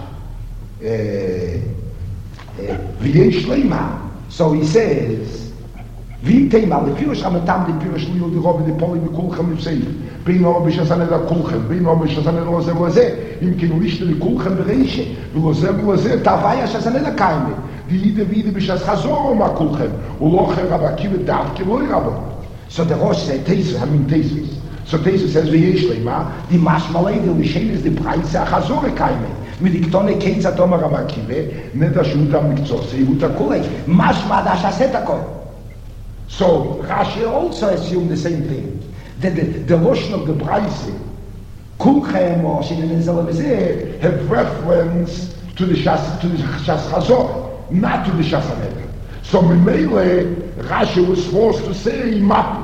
V'yesh leima. So he says, v'yitema, the Pirush Hamatam, the Pirush Lil, the Rob, the Poli, the Kulchem, the Seif, Beino B'shazane the Kulchem, Beino B'shazane the Lozev Lozeh, Im Kinu Lish the Kulchem Bereishe, the Lozev Lozeh, Tavaya Shazane the Kaime, the Yide Vide B'shaz Chazor Ma Kulchem, Uloche Rav Akiva Dav Kiloi Rabba. So the Rosh said, Tesis. So Tesis says, V'yesh leima, the Mashmalei, the Lishen is the Price, Chazor Kaime. Mediktone Ketzad Omer Rav Akiva, Neder Shut HaMiktzos Shut HaKolei, Mashma da Shaset HaKol. So Rashi also assumed the same thing, that the Loshen of the Price, Kulchem or Sheinin Zelevzeh, have reference to the Shas Chazor, not to the Shas HaNeder. So Mimele, Rashi was forced to say Mapich.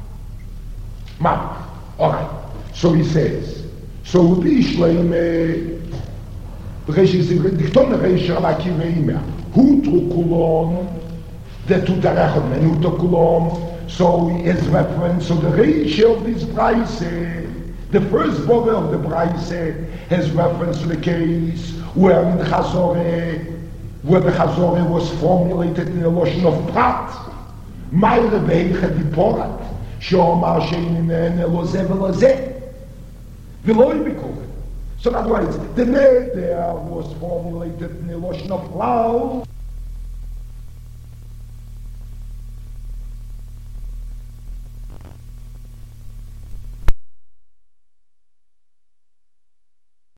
All right. So he says, so V'yesh leima, Dikton Neresh Rav Akiva Eimer, Hu Trukulon, the Tutarechot Men Hu Trukulon. So he has reference. So the ratio of this Braise, the first bother of the Braise, has reference to the case where the Chazorah was formulated in the Loshen of Prat. Meile Beiche Diporat, Sheomar Sheinin Elozeh Velazeh, Veloy Bikuchen. So in other words, the Neder was formulated in the Loshen of Prat.